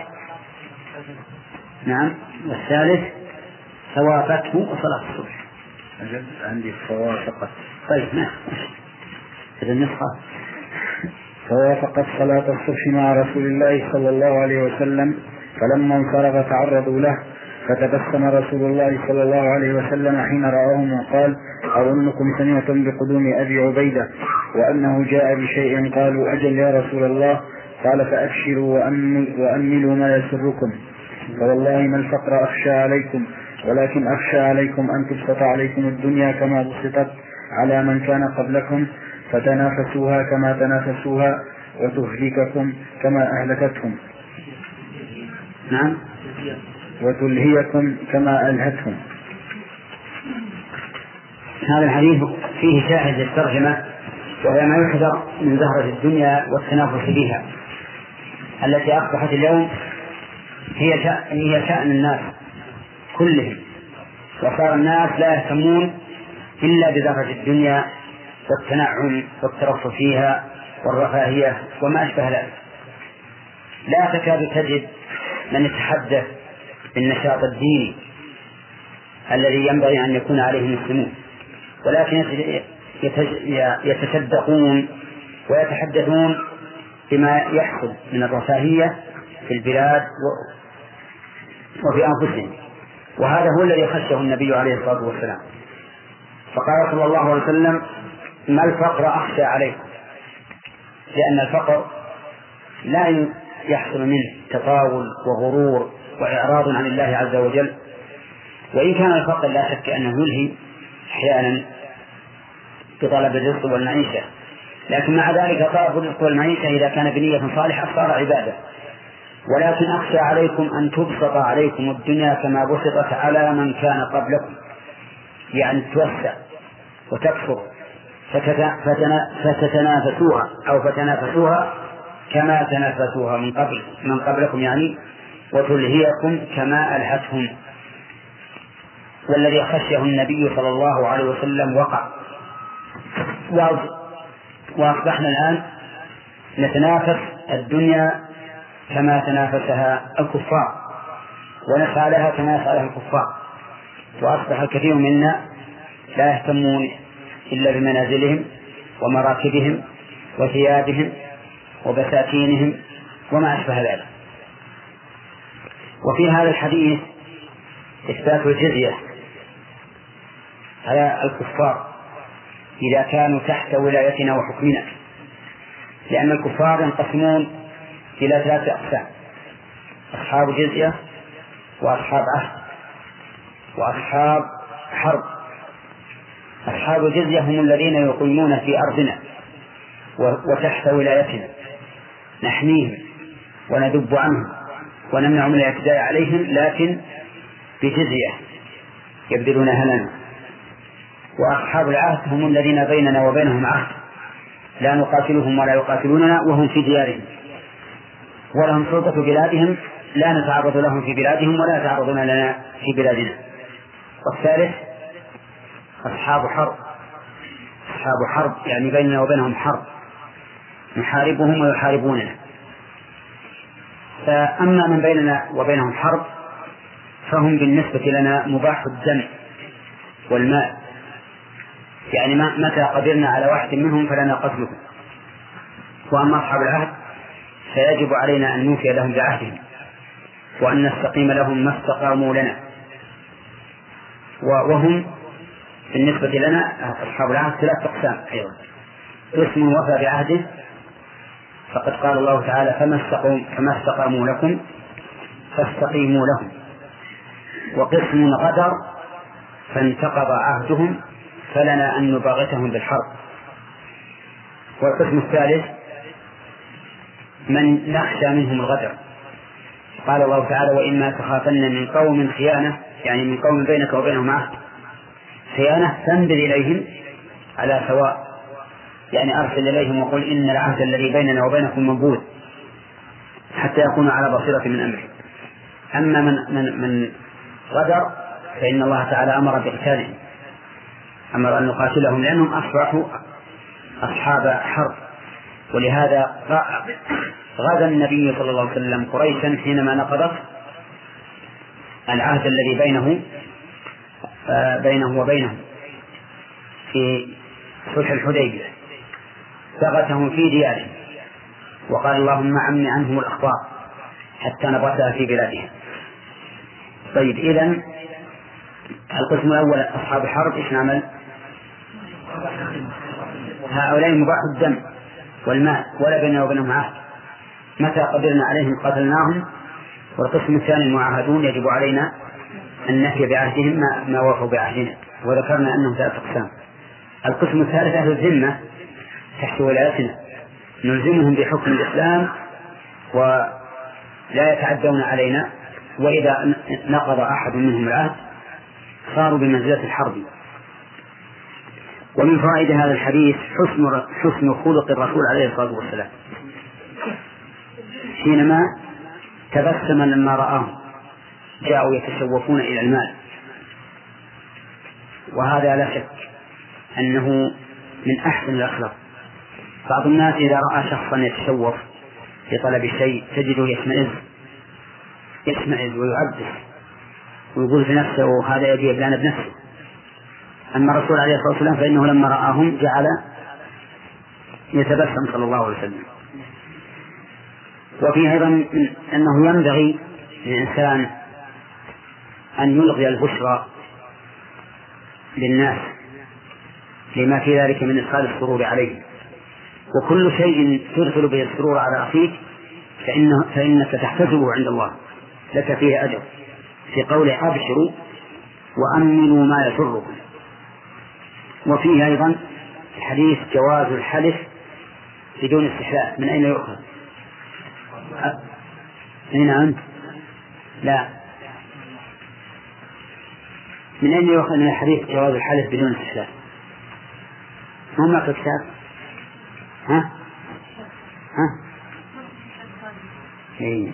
نعم. والثالث فوافقته وصلاة الصبح. أجل عندي فوافقت. طيب نعم هذا النسخة. فوافقت صلاة الصبح مع رسول الله صلى الله عليه وسلم، فلما انصرف تعرضوا له، فتبسم رسول الله صلى الله عليه وسلم حين رآهم وقال: أظنكم سمعتم بقدوم أبي عبيدة وأنه جاء بشيء. قالوا: أجل يا رسول الله. قال: فأبشروا وأملوا ما يسركم، فوالله ما الفقر أخشى عليكم، ولكن أخشى عليكم أن تبسط عليكم الدنيا كما بسطت على من كان قبلكم، فتنافسوها كما تنافسوها، وتهلككم كما أهلكتهم. نعم. وتلهيكم كما ألهتهم. هذا الحديث فيه شاهد للترجمة، وهي ما يحذر من زهرة الدنيا والتنافس بها التي أصبحت اليوم هي شأن, هي شأن الناس كلهم، وصار الناس لا يهتمون إلا بزهرة الدنيا والتنعم والترف فيها والرفاهية وما أشبه ذلك. لا تكاد تجد من يتحدث بالنشاط الديني الذي ينبغي أن يكون عليه المسلمون، ولكن يتصدقون ويتحدثون بما يحصل من الرفاهية في البلاد وفي أنفسهم، وهذا هو الذي خشه النبي عليه الصلاة والسلام. فقال صلى الله عليه وسلم: ما الفقر أخشى عليكم، لأن الفقر لا يحصل منه تطاول وغرور وإعراض عن الله عز وجل، وإن كان الفقر لا شك أنه يلهي أحيانا بطلب الرزق والمعيشة، لكن مع ذلك طلب الرزق والمعيشة إذا كان بنية صالحة صار عبادة. ولكن أخشى عليكم أن تبسط عليكم الدنيا كما بسطت على من كان قبلكم، يعني توسع وتكثر فتتنافسوها أو فتنافسوها كما تنافسوها من قبل من قبلكم، يعني وتلهيكم كما ألهتهم. والذي خشيه النبي صلى الله عليه وسلم وقع، وأصبحنا الآن نتنافس الدنيا كما تنافسها الكفار، ونسعى لها كما يسعى لها الكفار، وأصبح الكثير منا لا يهتمون إلا بمنازلهم ومراكبهم وثيابهم وبساتينهم وما أشبه ذلك. وفي هذا الحديث إثبات الجزية على الكفار إذا كانوا تحت ولايتنا وحكمنا، لأن الكفار ينقسمون إلى ثلاثة أقسام: أصحاب جزية، وأصحاب عهد، وأصحاب حرب. أصحاب الجزية هم الذين يقيمون في أرضنا وتحت ولايتنا، نحميهم وندب عنهم ونمنع من الاعتداء عليهم، لكن بجزية يبذلونها لنا. وأصحاب العهد هم الذين بيننا وبينهم عهد، لا نقاتلهم ولا يقاتلوننا وهم في ديارهم، ولهم سلطة بلادهم، لا نتعرض لهم في بلادهم ولا يتعرضون لنا في بلادنا. والثالث أصحاب حرب. أصحاب حرب يعني بيننا وبينهم حرب، نحاربهم ويحاربوننا. فأما من بيننا وبينهم حرب فهم بالنسبة لنا مباح الدم والمال، يعني متى قدرنا على واحد منهم فلنا قتله. وأما أصحاب العهد فيجب علينا أن نوفي لهم بعهدهم وأن نستقيم لهم ما استقاموا لنا. وهم بالنسبة لنا أصحاب العهد ثلاث أقسام أيضا: قسم وفى بعهده فقد قال الله تعالى: فما استقاموا لكم فاستقيموا لهم. وقسم غدر فانتقض عهدهم فلنا أن نباغتهم بالحرب. والقسم الثالث من نخشى منهم الغدر، قال الله تعالى: وإما تخافن من قوم خيانة، يعني من قوم بينك وبينهم عهد خيانة فانبذ إليهم على سواء، يعني أرسل إليهم وقل إن العهد الذي بيننا وبينكم منبوذ، حتى يكونوا على بصيرة من أمره. أما من, من, من غدر فإن الله تعالى أمر بقتالهم، أمر أن نقاتلهم لأنهم أصبحوا أصحاب حرب. ولهذا غزا النبي صلى الله عليه وسلم قريشا حينما نقضت العهد الذي بينه بينه وبينهم في صلح الحديبية، بغتهم في ديارهم وقال: اللهم عمي عنهم الأخبار حتى نبتها في بلادهم. طيب، إذن القسم الأول أصحاب حرب إيش نعمل؟ هؤلاء مباح الدم والمال ولا بيننا وبينهم عهد، متى قدرنا عليهم قتلناهم. والقسم الثاني المعاهدون يجب علينا أن نفي بعهدهم ما, ما وفوا بعهدنا، وذكرنا أنهم ثلاث أقسام. القسم الثالث أهل الذمة تحت ولايتنا، نلزمهم بحكم الإسلام ولا يتعدون علينا، وإذا نقض أحد منهم العهد صاروا بمنزلة الحرب. ومن فوائد هذا الحديث حسن حسن خلق الرسول عليه الصلاة والسلام حينما تبسم لما رآهم جاءوا يتشوفون إلى المال، وهذا لا شك أنه من أحسن الأخلاق. بعض الناس إذا رأى شخصا يتشوف في طلب شيء تجده يشمئز يشمئز ويعبس ويقول في نفسه: هذا يبي يبلان بنفسه. أما الرسول عليه الصلاة والسلام فإنه لما رآهم جعل يتبسم صلى الله عليه وسلم. وفي أيضا أنه ينبغي للإنسان أن يلغي البشرى للناس لما في ذلك من إدخال السرور عليه. وكل شيء تدخل به السرور على أخيك فإنه فإنك تحتسبه عند الله، لك فيه أجر، في قول أبشروا وأمنوا ما يسركم. وفيه أيضا حديث جواز الحلف بدون استحلال. من أين يؤخذ؟ أين أنت؟ لا، من أين يؤخذ من الحديث جواز الحلف بدون استحلال؟ ما معك كتاب؟ ها؟ ها؟ إيه.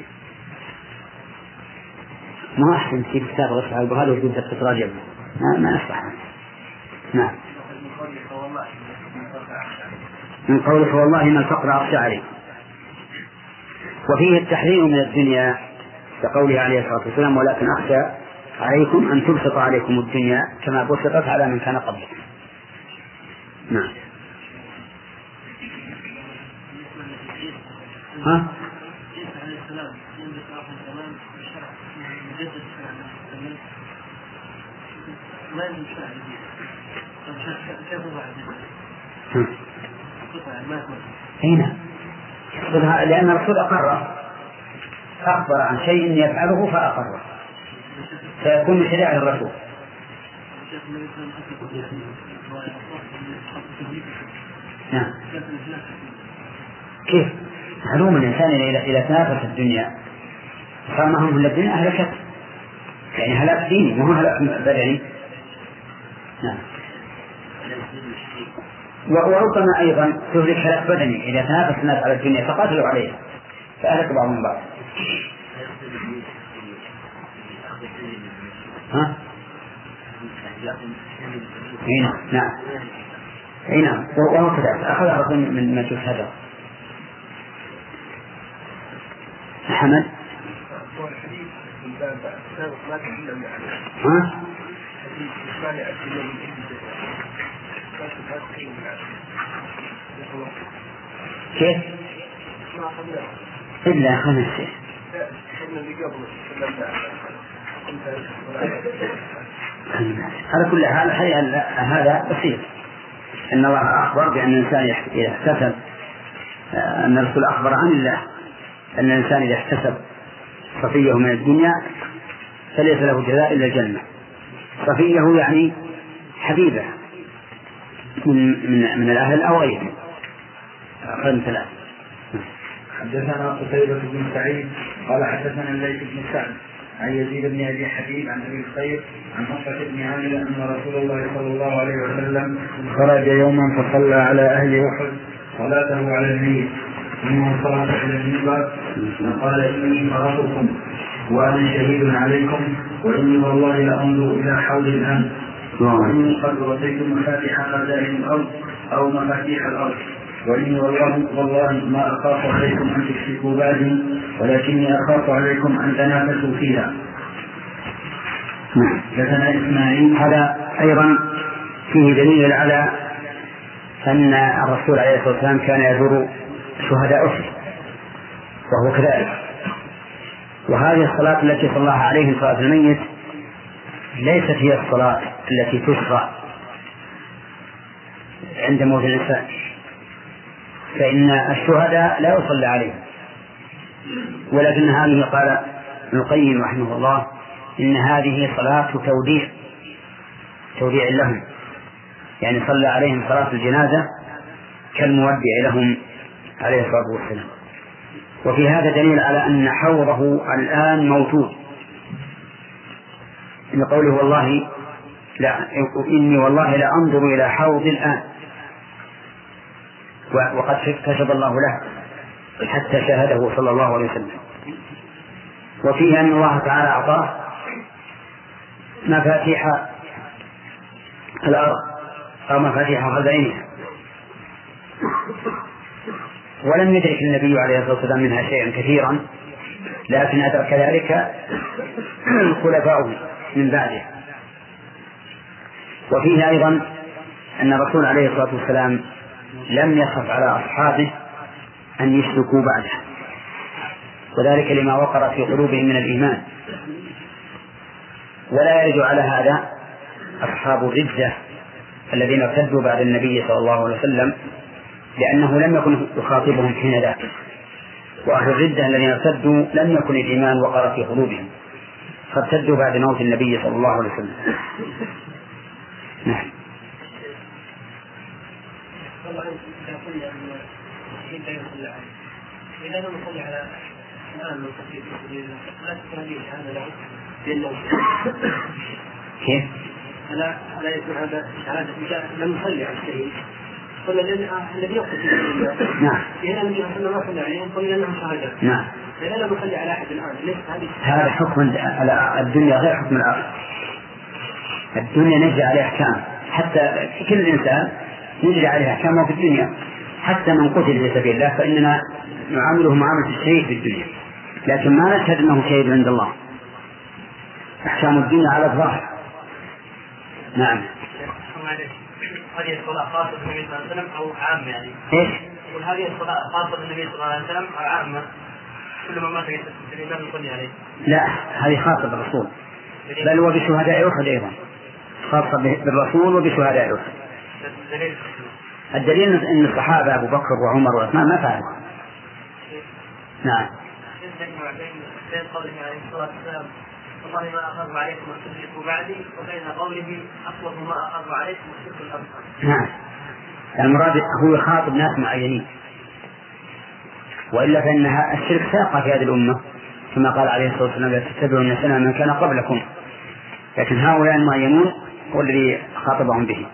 ما أحسن تجيب كتاب غصة وهذا وجود تتراجع ما ما أصلح. نعم. من قوله والله ما الفقر أخشى عليه. وفيه التحذير من الدنيا كقوله عليه الصلاة والسلام ولكن أخشى عليكم أن تبسط عليكم الدنيا كما بسطت على من كان قبلكم. نعم. ها؟ هنا لأن الرسول أقر أخبر عن شيء يفعله فأقره فيكون من شريعة الرسول. نعم. كيف معلوم الإنسان إلى تنافس الدنيا فما هم من الدنيا هلكت، يعني هلاك ديني ما هو هلاك بدني. نعم. وربما أيضا تهلك هلاك بدني إذا تنافس الناس على الدنيا فقاتلوا عليها فأهلك بعضهم بعض. ها؟ هنا. نعم. أي نعم. وهو كذلك أخذ الرسول من مجلس هذا. محمد. ها؟ كيف؟ إلا خمس شيء. على كل حال هذا بسيط. إن الله أخبر بأن الإنسان إذا احتسب أن الرسول أخبر عن الله أن الإنسان إذا احتسب صفيه من الدنيا فليس له جزاء إلا الجنة. صفيه يعني حبيبه من من من الأهل أو غيره. أخذ ثلاث. حدثنا قتيبة بن سعيد قال حدثنا الليث بن سعد عن يزيد بن أبي حبيب عن أبي الخير عن مصعب بن عامر أن رسول الله صلى الله عليه وسلم خرج يوما فصلى على أهل أحد صلاته على الميت ثم انصرف إلى المنبر وقال إني فرطكم وأنا شهيد عليكم وإني والله لأنظر إلى حوض الآن وإني قد رأيت مفاتيح خزائن الأرض أو مفاتيح الأرض وإني والله, والله ما أخاف عليكم أن تشركوا بعدي ولكني أخاف عليكم أن تنافسوا فيها. لكن إسماعيل هذا أيضا فيه دليل على أن الرسول عليه الصلاة والسلام كان يزور شهداء أحد وهو كذلك. وهذه الصلاة التي صلاها عليه صلاة الميت ليست هي الصلاة التي تشرع عند موت الإنسان، فإن الشهداء لا يصلى عليهم، ولكن هذه قال ابن القيم رحمه الله إن هذه صلاة توديع توديع لهم، يعني صلى عليهم صلاة الجنازة كالمودع لهم عليه الصلاة والسلام. وفي هذا دليل على أن حوضه الآن موجود، إن قوله والله لا إني والله لا أنظر إلى حوض الآن، وقد كتب الله له حتى شاهده صلى الله عليه وسلم. وفيه أن الله تعالى أعطاه مفاتيح الأرض أو مفاتيح خزائنها، ولم يدرك النبي عليه الصلاة والسلام منها شيئا كثيرا، لكن أدرك ذلك خلفاؤه من بعده. وفيه أيضا أن الرسول عليه الصلاة والسلام لم يخف على أصحابه أن يشركوا بعده، وذلك لما وقر في قلوبهم من الإيمان. ولا يرد على هذا أصحاب الردة الذين ارتدوا بعد النبي صلى الله عليه وسلم، لأنه لم يكن يخاطبهم حين ذاك، وأهل الردة الذين ارتدوا لم يكن الإيمان وقر في قلوبهم فارتدوا بعد موت النبي صلى الله عليه وسلم. نعم. إذا لم نصلي على الآن من تصديق لا تستهديه هذا له كيف؟ لا لا يكون هذا شهادة لم نصلي على الشهيد قلنا لأن الذي يقتل في سبيل الله نعم. إذا النبي صلى الله عليه وسلم عليهم قلنا أنهم شهادة. نعم. إذا لم نصلي على أحد الآن ليس هذه هذا حكم على الدنيا غير حكم الآخرة. الدنيا نجري عليها أحكام، حتى كل إنسان نجري عليها أحكامه في الدنيا، حتى من قتل في سبيل الله فإننا نعامله معاملة الشهيد في الدنيا، لكن ما نشهد أنه شهيد عند الله. أحكام الدنيا على الظاهر. نعم. هذه الصلاة خاصة بالنبي صلى الله عليه وسلم أو عامة يعني؟ إيش؟ يقول هذه الصلاة خاصة بالنبي صلى الله عليه وسلم أو عامة؟ كل من مات في سبيل الله نصلي عليه. لا، هذه خاصة بالرسول، بل وبشهداء أحد أيضا، خاصة بالرسول وبشهداء أحد. الدليل أن الصحابة أبو بكر وعمر وعثمان ما فعلوا. نعم. بين قوله عليه الصلاة والسلام والله ما أخاف عليكم أن تشركوا بعدي، وبين قوله أخوف ما أخاف عليكم الشرك الأكبر. نعم. المراد هو يخاطب ناس معينين، وإلا فإنها الشرك ساق في هذه الأمة كما قال عليه الصلاة والسلام لا تتبعون سنن من كان قبلكم، لكن هؤلاء المعينون هو الذي خاطبهم به.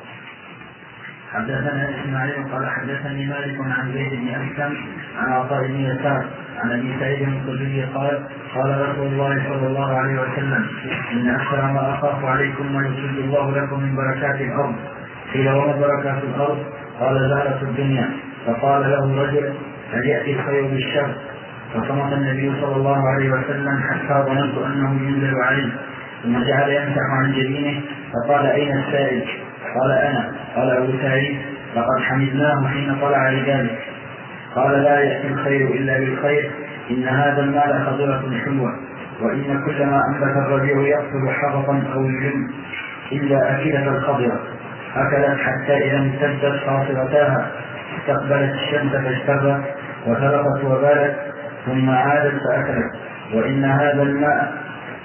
حدثنا إسماعيل قال حدثني مالك عن زيد بن أسلم عن عطاء بن يسار عن أبي سعيد الخدري قال قال رسول الله صلى الله عليه وسلم إن أكثر ما أخاف عليكم ما يسد الله لكم من بركات الأرض. قيل وما بركات الأرض؟ قال زهرة الدنيا. فقال له رجل هل يأتي الخير بالشر؟ فصمت النبي صلى الله عليه وسلم حتى ظننت أنه ينزل عليه، ثم جعل يمسح عن جبينه فقال أين السائل؟ قال أنا. قال أبو سعيد لقد حمدناه حين طلع لذلك. قال لا يأتي الخير إلا بالخير، إن هذا المال خضرة حلوة، وإن كل ما أنبت الربيع يأكل حرقا أو الجن إلا أكلة الخضرة أكلت حتى إذا امتدت خاصرتاها استقبلت الشمس فاجترت وفرقت وبالت ثم عادت فأكلت. وإن هذا الماء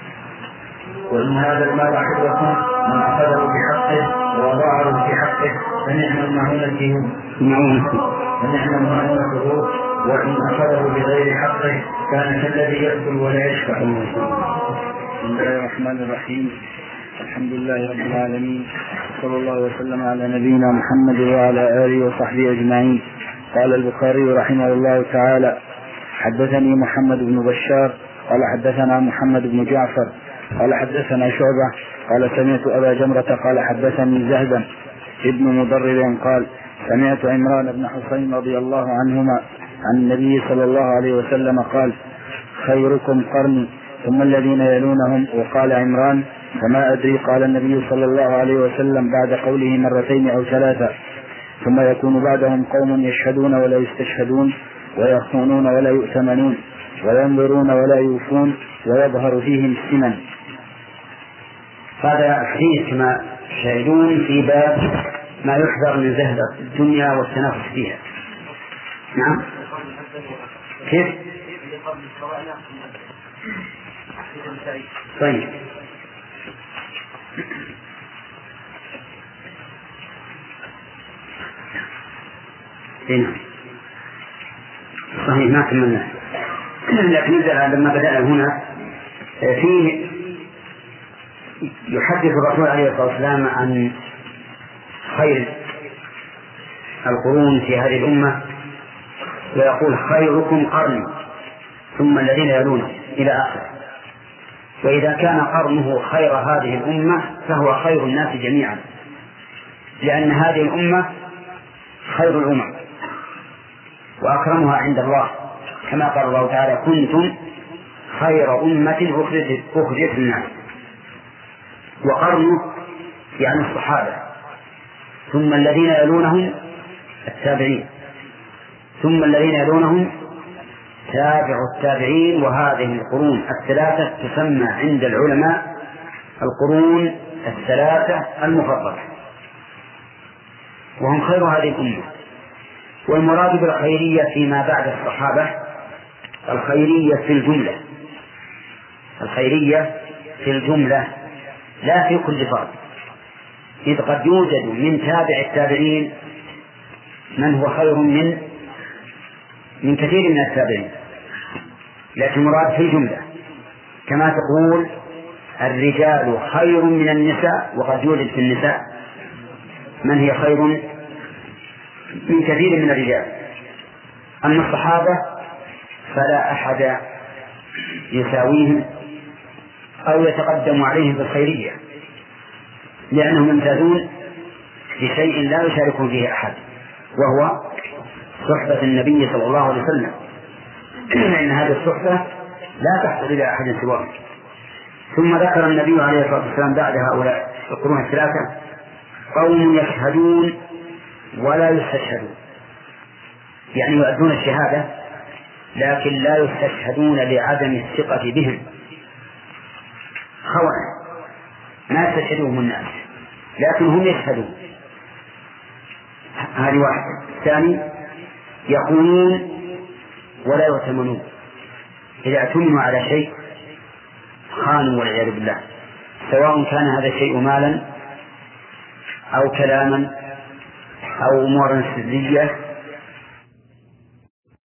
وإن هذا المال حلوة من أخذه بحقه ووضعه في حقه فنعم المعونة فنعم المعونة هو، وإن أخذه بغير حقه كان كالذي يأكل ولا يشفع. بسم الله الرحمن الرحيم. الحمد لله رب العالمين، صلى الله وسلم على نبينا محمد وعلى آله وصحبه أجمعين. قال البخاري رحمه الله تعالى حدثني محمد بن بشار قال حدثنا محمد بن جعفر قال حدثنا شعبة قال سمعت أبا جمرة قال حدثني زهدا ابن مضرب قال سمعت عمران بن حسين رضي الله عنهما عن النبي صلى الله عليه وسلم قال خيركم قرني ثم الذين يلونهم. وقال عمران فما أدري قال النبي صلى الله عليه وسلم بعد قوله مرتين أو ثلاثة ثم يكون بعدهم قوم يشهدون ولا يستشهدون ويخونون ولا يؤتمنون وينظرون ولا يوفون ويظهر فيهم السمن. هذا الحديث كما تشاهدون في باب ما يحذر من زهد الدنيا والتنافس فيها. نعم. كيف؟ طيب. هنا صحيح ما كملنا، لكن نبدأ لما بدأنا هنا فيه يحدث الرسول عليه الصلاة والسلام عن خير القرون في هذه الأمة، ويقول خيركم قرني ثم الذين يلونه إلى آخره. وإذا كان قرنه خير هذه الأمة فهو خير الناس جميعا، لأن هذه الأمة خير الأمم وأكرمها عند الله، كما قال الله تعالى كنتم خير أمة أخرجت للناس. وقرنه يعني الصحابة، ثم الذين يلونهم التابعين، ثم الذين يلونهم تابع التابعين. وهذه القرون الثلاثة تسمى عند العلماء القرون الثلاثة المفضلة. وهم خير هذه الأمة. والمراد بالخيرية فيما بعد الصحابة الخيرية في الجملة، الخيرية في الجملة لا في كل فرد، إذ قد يوجد من تابع التابعين من هو خير من من كثير من التابعين، لكن مراد في الجملة، كما تقول الرجال خير من النساء، وقد يوجد في النساء من هي خير من كثير من الرجال. أما الصحابة فلا أحد يساويهم أو يتقدم عليهم بالخيرية، لأنهم يمتازون بشيء لا يشاركهم فيه أحد، وهو صحبة النبي صلى الله عليه وسلم، إن هذه الصحبة لا تحصل إلى أحد سواه. ثم ذكر النبي عليه الصلاة والسلام بعد هؤلاء القرون الثلاثة قوم يشهدون ولا يستشهدون، يعني يؤدون الشهادة لكن لا يستشهدون لعدم الثقة بهم، خونة ما يستشهدهم الناس لكن هم يشهدون. هذه واحدة. ثاني يخونون ولا يؤتمنون، إذا اعتمنوا على شيء خانوا والعياذ بالله، سواء كان هذا الشيء مالا أو كلاما أو أمورا سرية